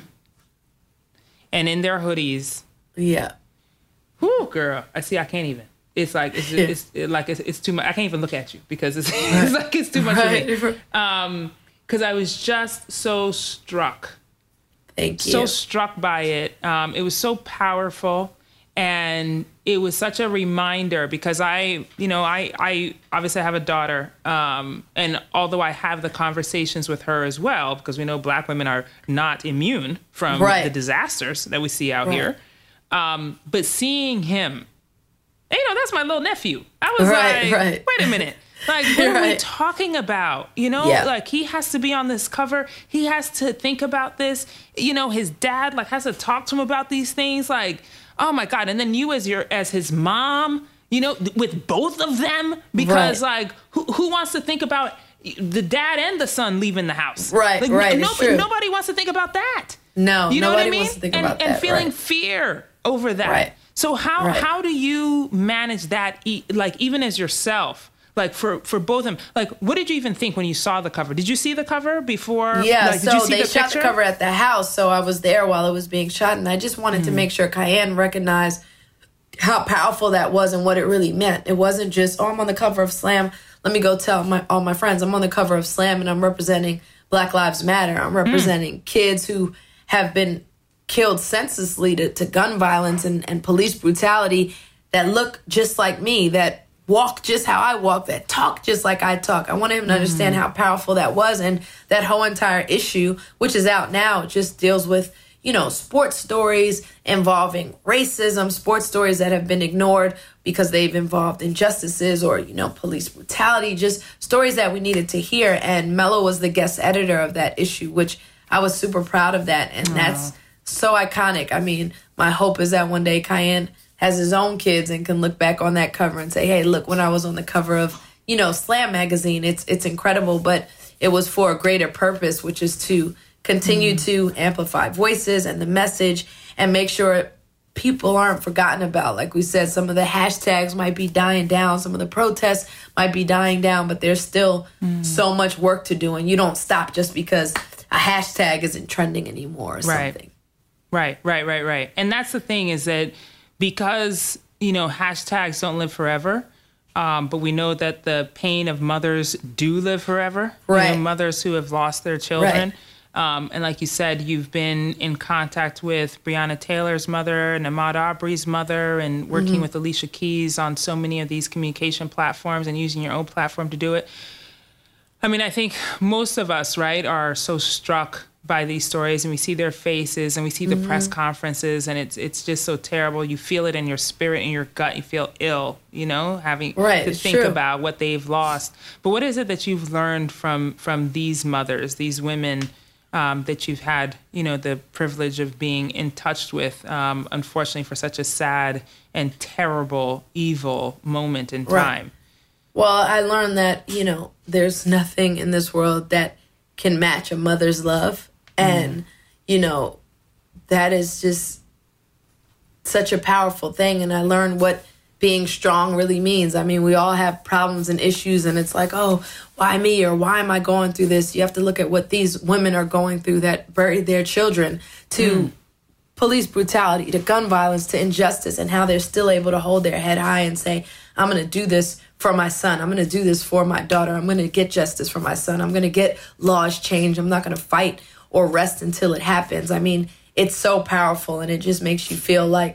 Speaker 6: and in their hoodies.
Speaker 7: Yeah.
Speaker 6: Whoo, girl, I see, I can't even. It's like it's,
Speaker 7: yeah.
Speaker 6: it's it, like it's, it's too much. I can't even look at you because it's, it's like it's too much right. for me. Um, because I was just so struck.
Speaker 7: Thank you.
Speaker 6: So struck by it. Um, it was so powerful, and it was such a reminder because I, you know, I I obviously have a daughter, um, and although I have the conversations with her as well, because we know Black women are not immune from
Speaker 7: right.
Speaker 6: the disasters that we see out
Speaker 7: right.
Speaker 6: here, um, but seeing him. You know, that's my little nephew. I was
Speaker 7: right,
Speaker 6: like,
Speaker 7: right.
Speaker 6: wait a minute. Like, what are
Speaker 7: right.
Speaker 6: we talking about? You know,
Speaker 7: yeah.
Speaker 6: like he has to be on this cover. He has to think about this. You know, his dad like has to talk to him about these things. Like, oh my God. And then you as your as his mom, you know, with both of them, because
Speaker 7: right.
Speaker 6: like who who wants to think about the dad and the son leaving the house?
Speaker 7: Right,
Speaker 6: like,
Speaker 7: right.
Speaker 6: No,
Speaker 7: it's true.
Speaker 6: Nobody wants to think about that.
Speaker 7: No,
Speaker 6: you know
Speaker 7: nobody
Speaker 6: what I mean?
Speaker 7: wants to think
Speaker 6: and,
Speaker 7: about
Speaker 6: and
Speaker 7: that.
Speaker 6: feeling
Speaker 7: right.
Speaker 6: fear over that.
Speaker 7: Right.
Speaker 6: So how
Speaker 7: right.
Speaker 6: how do you manage that, e- like even as yourself, like for, for both of them? Like, what did you even think when you saw the cover? Did you see the cover before?
Speaker 7: Yeah,
Speaker 6: like, did
Speaker 7: so
Speaker 6: you see
Speaker 7: they
Speaker 6: the
Speaker 7: shot
Speaker 6: picture?
Speaker 7: the cover at the house, so I was there while it was being shot, and I just wanted mm. to make sure Kyan recognized how powerful that was and what it really meant. It wasn't just, oh, I'm on the cover of Slam. Let me go tell my all my friends I'm on the cover of Slam and I'm representing Black Lives Matter. I'm representing mm. kids who have been killed senselessly to, to gun violence and, and police brutality that look just like me, that walk just how I walk, that talk just like I talk. I want him to understand mm-hmm. how powerful that was. And that whole entire issue, which is out now, just deals with, you know, sports stories involving racism, sports stories that have been ignored because they've involved injustices or, you know, police brutality, just stories that we needed to hear. And Mello was the guest editor of that issue, which I was super proud of that. And Aww. That's so iconic. I mean, my hope is that one day Kyan has his own kids and can look back on that cover and say, hey, look, when I was on the cover of, you know, Slam magazine, it's it's incredible, but it was for a greater purpose, which is to continue mm. to amplify voices and the message and make sure people aren't forgotten about. Like we said, some of the hashtags might be dying down, some of the protests might be dying down, but there's still mm. so much work to do, and you don't stop just because a hashtag isn't trending anymore or
Speaker 6: right.
Speaker 7: something.
Speaker 6: Right, right, right, right. And that's the thing is that because, you know, hashtags don't live forever, um, but we know that the pain of mothers do live forever.
Speaker 7: Right.
Speaker 6: You know, mothers who have lost their children. Right. Um, and like you said, you've been in contact with Breonna Taylor's mother and Ahmaud Arbery's mother and working mm-hmm. with Alicia Keys on so many of these communication platforms and using your own platform to do it. I mean, I think most of us, right, are so struck by these stories and we see their faces and we see the mm-hmm. press conferences and it's it's just so terrible. You feel it in your spirit, in your gut. You feel ill, you know, having
Speaker 7: right,
Speaker 6: to think
Speaker 7: true.
Speaker 6: about what they've lost. But what is it that you've learned from from these mothers, these women um, that you've had, you know, the privilege of being in touch with, um, unfortunately, for such a sad and terrible, evil moment in time?
Speaker 7: Right. Well, I learned that, you know, there's nothing in this world that can match a mother's love. And, you know, that is just such a powerful thing. And I learned what being strong really means. I mean, we all have problems and issues, and it's like, oh, why me, or why am I going through this? You have to look at what these women are going through that buried their children, to mm. police brutality, to gun violence, to injustice, and how they're still able to hold their head high and say, I'm going to do this for my son. I'm going to do this for my daughter. I'm going to get justice for my son. I'm going to get laws changed. I'm not going to fight or rest until it happens. I mean, it's so powerful, and it just makes you feel like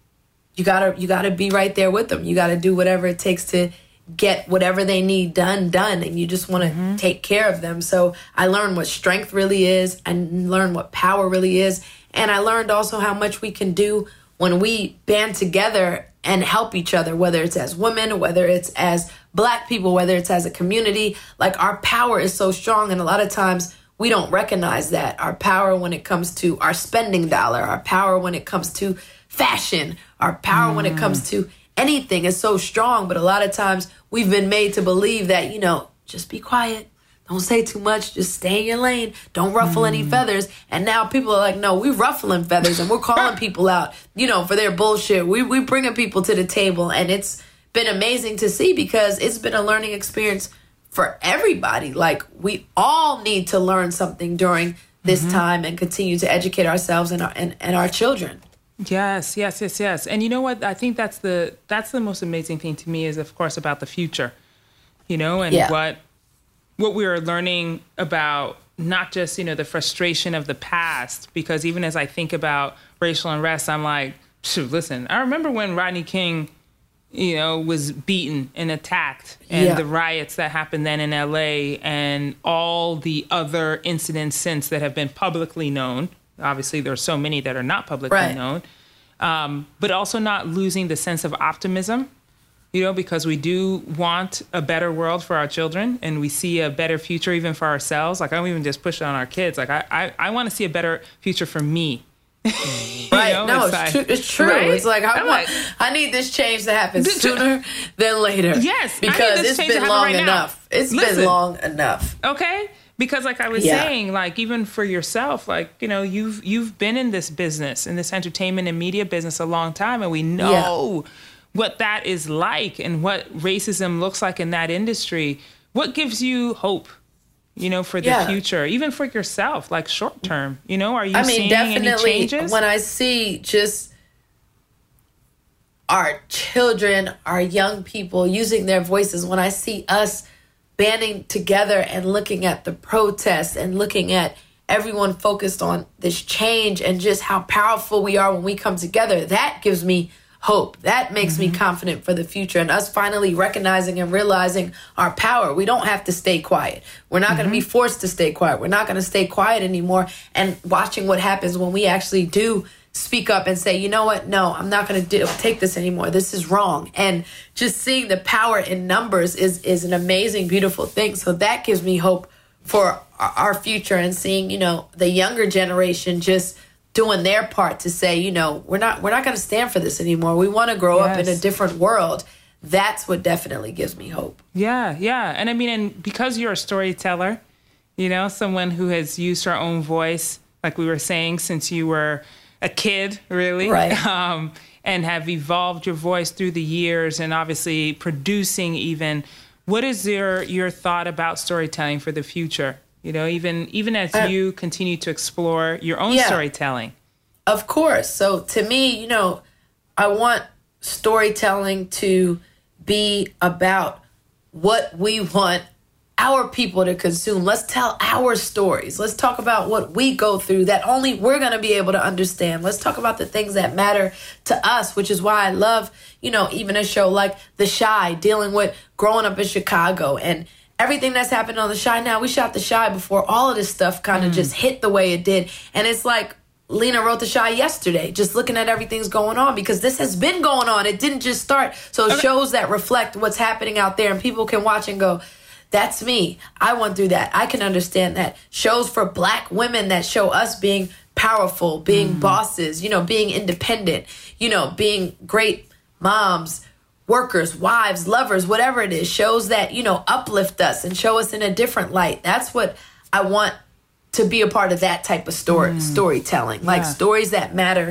Speaker 7: you gotta you gotta be right there with them. You gotta do whatever it takes to get whatever they need done, done, and you just want to mm-hmm. take care of them. So I learned what strength really is. I learned what power really is. And I learned also how much we can do when we band together and help each other, whether it's as women, whether it's as Black people, whether it's as a community. Like, our power is so strong, and a lot of times we don't recognize that. Our power when it comes to our spending dollar, our power when it comes to fashion, our power mm. when it comes to anything is so strong. But a lot of times we've been made to believe that, you know, just be quiet. Don't say too much. Just stay in your lane. Don't ruffle mm. any feathers. And now people are like, no, we're ruffling feathers, and we're calling people out, you know, for their bullshit. We, we're bringing people to the table. And it's been amazing to see, because it's been a learning experience for everybody. Like, we all need to learn something during this mm-hmm. time and continue to educate ourselves and our, and, and our children.
Speaker 6: Yes, yes, yes, yes. And you know what? I think that's the that's the most amazing thing to me is, of course, about the future, you know, and yeah. what what we are learning about, not just, you know, the frustration of the past, because even as I think about racial unrest, I'm like, shoot, listen, I remember when Rodney King, you know, was beaten and attacked, and yeah. the riots that happened then in L A, and all the other incidents since that have been publicly known. Obviously, there are so many that are not publicly right. known, um, but also not losing the sense of optimism, you know, because we do want a better world for our children, and we see a better future even for ourselves. Like, I don't even just push it on our kids. Like, I, I, I want to see a better future for me.
Speaker 7: Right?
Speaker 6: know?
Speaker 7: No,
Speaker 6: it's,
Speaker 7: it's,
Speaker 6: like,
Speaker 7: true. It's true.
Speaker 6: Right?
Speaker 7: It's like, I,
Speaker 6: I'm
Speaker 7: want,
Speaker 6: like,
Speaker 7: I need this change to happen sooner than later.
Speaker 6: Yes,
Speaker 7: because it's been long
Speaker 6: right
Speaker 7: enough.
Speaker 6: Now.
Speaker 7: It's
Speaker 6: Listen,
Speaker 7: been long enough.
Speaker 6: Okay. Because like I was yeah. saying, like, even for yourself, like, you know, you've you've been in this business, in this entertainment and media business a long time, and we know yeah. what that is like and what racism looks like in that industry. What gives you hope, you know, for the yeah. future, even for yourself, like short term? You know, are you
Speaker 7: I mean,
Speaker 6: seeing
Speaker 7: definitely,
Speaker 6: any changes?
Speaker 7: When I see just our children, our young people using their voices, when I see us banding together and looking at the protests and looking at everyone focused on this change and just how powerful we are when we come together, that gives me hope. That makes mm-hmm. me confident for the future, and us finally recognizing and realizing our power. We don't have to stay quiet. We're not mm-hmm. going to be forced to stay quiet. We're not going to stay quiet anymore, and watching what happens when we actually do speak up and say, you know what? No, I'm not going to take this anymore. This is wrong. And just seeing the power in numbers is, is an amazing, beautiful thing. So that gives me hope for our future, and seeing, you know, the younger generation just doing their part to say, you know, we're not, we're not going to stand for this anymore. We want to grow yes. up in a different world. That's what definitely gives me hope.
Speaker 6: Yeah. Yeah. And I mean, and because you're a storyteller, you know, someone who has used her own voice, like we were saying, since you were a kid, really,
Speaker 7: right.
Speaker 6: um, and have evolved your voice through the years, and obviously producing even. What is your your thought about storytelling for the future? You know, even even as uh, you continue to explore your own yeah, storytelling.
Speaker 7: Of course. So to me, you know, I want storytelling to be about what we want our people to consume. Let's tell our stories. Let's talk about what we go through that only we're going to be able to understand. Let's talk about the things that matter to us, which is why I love, you know, even a show like The Chi, dealing with growing up in Chicago and everything that's happened on The Chi now. We shot The Chi before all of this stuff kind of mm. just hit the way it did. And it's like Lena wrote The Chi yesterday, just looking at everything's going on, because this has been going on. It didn't just start. So okay. shows that reflect what's happening out there, and people can watch and go, that's me. I went through that. I can understand that. Shows for Black women that show us being powerful, being mm. bosses, you know, being independent, you know, being great moms, workers, wives, lovers, whatever it is. Shows that, you know, uplift us and show us in a different light. That's what I want to be a part of, that type of story, mm. storytelling. Like yeah. stories that matter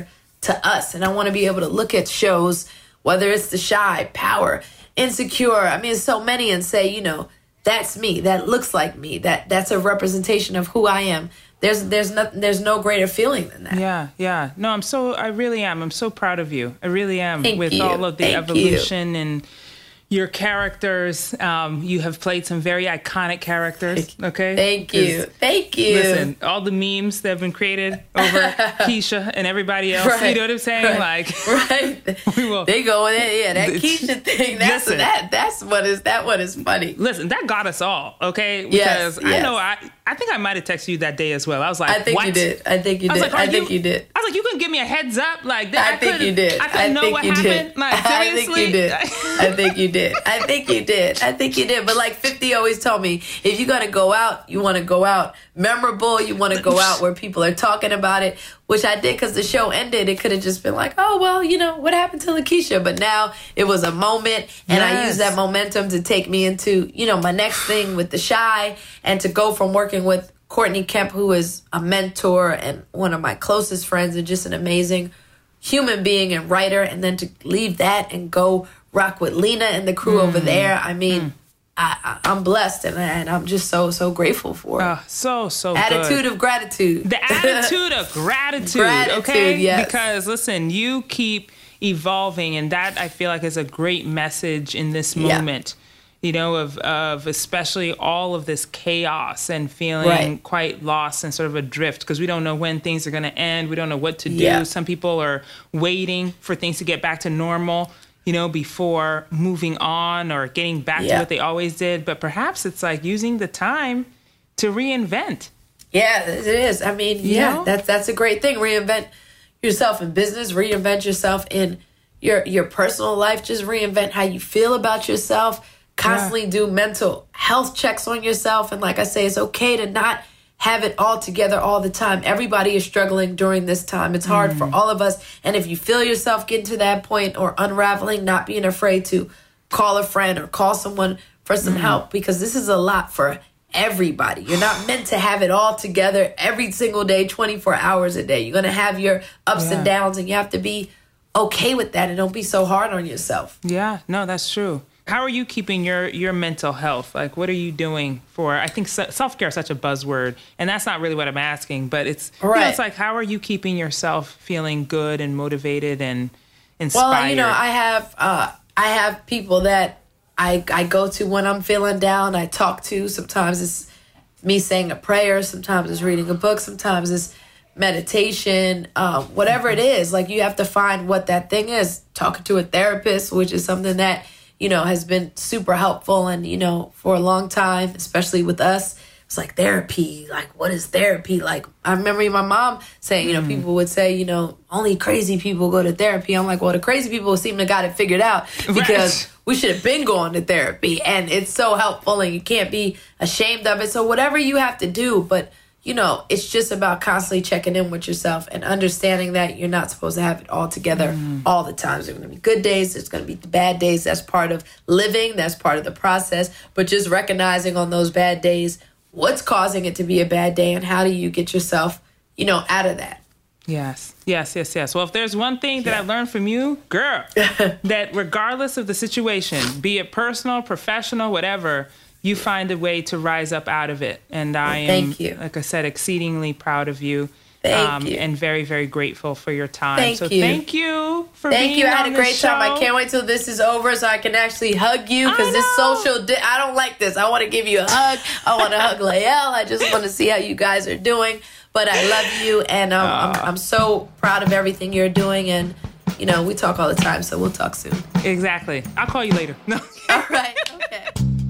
Speaker 7: to us. And I want to be able to look at shows, whether it's The Chi, Power, Insecure, I mean, so many, and say, you know, that's me. That looks like me. That that's a representation of who I am. There's there's nothing there's no greater feeling than that.
Speaker 6: Yeah, yeah. No, I'm so I really am. I'm so proud of you. I really am.
Speaker 7: Thank
Speaker 6: with
Speaker 7: you.
Speaker 6: all of the
Speaker 7: Thank
Speaker 6: evolution you. and your characters. Um, you have played some very iconic characters. Okay.
Speaker 7: Thank you. Thank you.
Speaker 6: Listen, all the memes that have been created over Keisha and everybody else.
Speaker 7: Right,
Speaker 6: you know what I'm saying?
Speaker 7: Right,
Speaker 6: like,
Speaker 7: right.
Speaker 6: we will.
Speaker 7: They go in there. Yeah, that Keisha thing. That's
Speaker 6: Listen,
Speaker 7: that. That's what is that. What is funny?
Speaker 6: Listen, that got us all. Okay.
Speaker 7: Yes,
Speaker 6: Because I
Speaker 7: yes.
Speaker 6: know I. I think I might have texted you that day as well. I was like,
Speaker 7: I think
Speaker 6: what?
Speaker 7: you did. I think you
Speaker 6: I was
Speaker 7: did.
Speaker 6: like,
Speaker 7: I
Speaker 6: are
Speaker 7: think you did.
Speaker 6: I was like, you couldn't give me a heads up? Like,
Speaker 7: I
Speaker 6: I
Speaker 7: think
Speaker 6: couldn't-
Speaker 7: you did.
Speaker 6: I couldn't
Speaker 7: I
Speaker 6: know
Speaker 7: think
Speaker 6: what
Speaker 7: you
Speaker 6: happened.
Speaker 7: did.
Speaker 6: Like,
Speaker 7: I
Speaker 6: seriously?
Speaker 7: think you did. I think you did. I think you did. I think you did. But like fifty always told me, if you're going to go out, you want to go out memorable. You want to go out where people are talking about it, which I did because the show ended. It could have just been like, oh, well, you know, what happened to Lakeisha? But now it was a moment, and
Speaker 6: Yes.
Speaker 7: I used that momentum to take me into, you know, my next thing with The Chi, and to go from working with Courtney Kemp, who is a mentor and one of my closest friends and just an amazing human being and writer, and then to leave that and go rock with Lena and the crew mm. over there. I mean, mm. I, I, I'm blessed, and, and I'm just so, so grateful for it.
Speaker 6: Oh, so, so
Speaker 7: Attitude
Speaker 6: good.
Speaker 7: of gratitude.
Speaker 6: The attitude of gratitude,
Speaker 7: Gratitude,
Speaker 6: okay?
Speaker 7: yes.
Speaker 6: Because, listen, you keep evolving, and that, I feel like, is a great message in this moment. Yeah. You know, of, of especially all of this chaos and feeling
Speaker 7: right.
Speaker 6: quite lost and sort of adrift because we don't know when things are going to end. We don't know what to do.
Speaker 7: Yeah.
Speaker 6: Some people are waiting for things to get back to normal, you know, before moving on or getting back
Speaker 7: yeah.
Speaker 6: to what they always did. But perhaps it's like using the time to reinvent.
Speaker 7: Yeah, it is. I mean,
Speaker 6: You
Speaker 7: yeah,
Speaker 6: know?
Speaker 7: that's that's a great thing. Reinvent yourself in business. Reinvent yourself in your your personal life. Just reinvent how you feel about yourself. Constantly yeah. do mental health checks on yourself. And like I say, it's okay to not have it all together all the time. Everybody is struggling during this time. It's hard mm. for all of us. And if you feel yourself getting to that point or unraveling, not being afraid to call a friend or call someone for some mm. help, because this is a lot for everybody. You're not meant to have it all together every single day, twenty-four hours a day. You're going to have your ups
Speaker 6: yeah.
Speaker 7: and downs, and you have to be okay with that and don't be so hard on yourself.
Speaker 6: Yeah, no, that's true. How are you keeping your, your mental health? Like, what are you doing for, I think self-care is such a buzzword, and that's not really what I'm asking, but it's,
Speaker 7: right.
Speaker 6: you know, it's like, how are you keeping yourself feeling good and motivated and inspired?
Speaker 7: Well, you know, I have, uh, I have people that I, I go to when I'm feeling down, I talk to. Sometimes it's me saying a prayer, sometimes it's reading a book, sometimes it's meditation, um, whatever it is. Like, you have to find what that thing is. Talking to a therapist, which is something that, you know, has been super helpful. And, you know, for a long time, especially with us, it's like therapy. Like, what is therapy? Like, I remember my mom saying, you know, mm. people would say, you know, only crazy people go to therapy. I'm like, well, the crazy people seem to got it figured out because right. we should have been going to therapy. And it's so helpful and you can't be ashamed of it. So whatever you have to do, but you know, it's just about constantly checking in with yourself and understanding that you're not supposed to have it all together mm. all the time. There's going to be good days. There's going to be the bad days. That's part of living. That's part of the process. But just recognizing on those bad days, what's causing it to be a bad day and how do you get yourself, you know, out of that?
Speaker 6: Yes, yes, yes, yes. Well, if there's one thing that yeah. I learned from you, girl, that regardless of the situation, be it personal, professional, whatever, you find a way to rise up out of it. And I am,
Speaker 7: thank you.
Speaker 6: like I said, exceedingly proud of you.
Speaker 7: Thank
Speaker 6: um,
Speaker 7: you.
Speaker 6: And very, very grateful for your time.
Speaker 7: Thank
Speaker 6: so
Speaker 7: you.
Speaker 6: thank you for
Speaker 7: thank
Speaker 6: being
Speaker 7: you. I
Speaker 6: on
Speaker 7: had a great
Speaker 6: show.
Speaker 7: time. I can't wait till this is over so I can actually hug you because this social, di- I don't like this. I want to give you a hug. I want to hug Lael. I just want to see how you guys are doing. But I love you, and um, uh, I'm, I'm so proud of everything you're doing. And, you know, we talk all the time, so we'll talk soon.
Speaker 6: Exactly. I'll call you later. No.
Speaker 7: All right. Okay.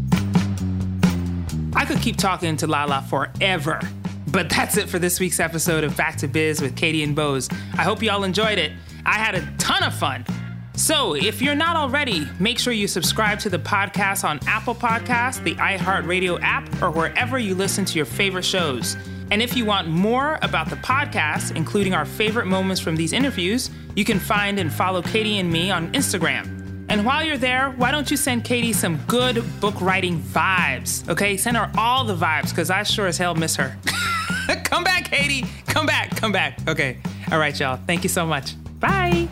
Speaker 6: I could keep talking to Lala forever, but that's it for this week's episode of Back to Biz with Katie and Bose. I hope y'all enjoyed it. I had a ton of fun. So if you're not already, make sure you subscribe to the podcast on Apple Podcasts, the iHeartRadio app, or wherever you listen to your favorite shows. And if you want more about the podcast, including our favorite moments from these interviews, you can find and follow Katie and me on Instagram. And while you're there, why don't you send Katie some good book writing vibes, okay? Send her all the vibes, because I sure as hell miss her. Come back, Katie. Come back, come back. Okay. All right, y'all. Thank you so much. Bye.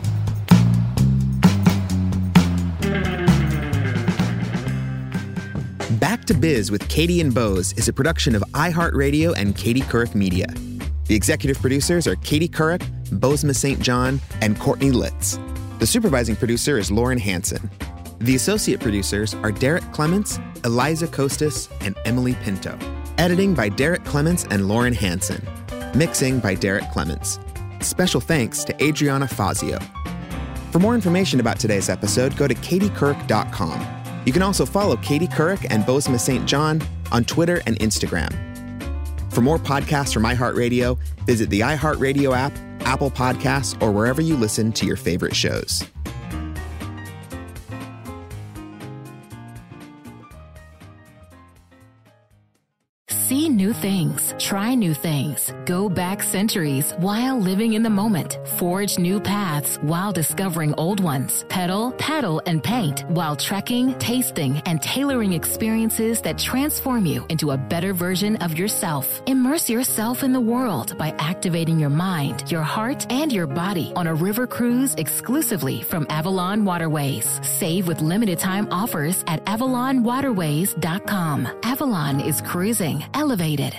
Speaker 13: Back to Biz with Katie and Bose is a production of iHeartRadio and Katie Couric Media. The executive producers are Katie Couric, Bozema Saint John, and Courtney Litz. The supervising producer is Lauren Hansen. The associate producers are Derek Clements, Eliza Costas, and Emily Pinto. Editing by Derek Clements and Lauren Hansen. Mixing by Derek Clements. Special thanks to Adriana Fazio. For more information about today's episode, go to katie couric dot com. You can also follow Katie Couric and Bozema Saint John on Twitter and Instagram. For more podcasts from iHeartRadio, visit the iHeartRadio app, Apple Podcasts, or wherever you listen to your favorite shows.
Speaker 9: See new things, try new things, go back centuries while living in the moment, forge new paths while discovering old ones, pedal, paddle, and paint while trekking, tasting, and tailoring experiences that transform you into a better version of yourself. Immerse yourself in the world by activating your mind, your heart, and your body on a river cruise exclusively from Avalon Waterways. Save with limited time offers at avalon waterways dot com. Avalon is cruising elevated.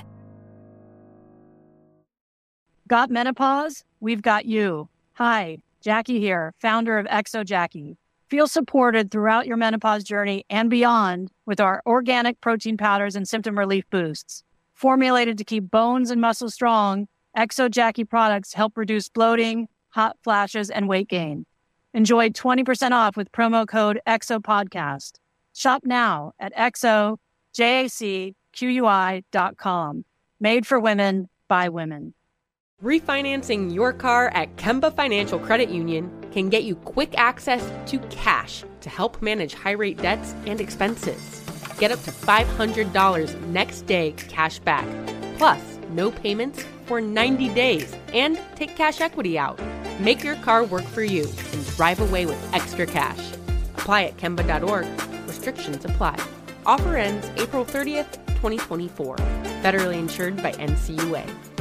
Speaker 14: Got menopause? We've got you. Hi, Jackie here, founder of Exo Jackie. Feel supported throughout your menopause journey and beyond with our organic protein powders and symptom relief boosts. Formulated to keep bones and muscles strong, Exo Jackie products help reduce bloating, hot flashes, and weight gain. Enjoy twenty percent off with promo code EXOPODCAST. Shop now at exo jacqui dot com. Made for women, by women.
Speaker 15: Refinancing your car at Kemba Financial Credit Union can get you quick access to cash to help manage high-rate debts and expenses. Get up to five hundred dollars next day cash back, plus no payments for ninety days, and take cash equity out. Make your car work for you and drive away with extra cash. Apply at kemba dot org. Restrictions apply. Offer ends April thirtieth, twenty twenty-four. Federally insured by N C U A.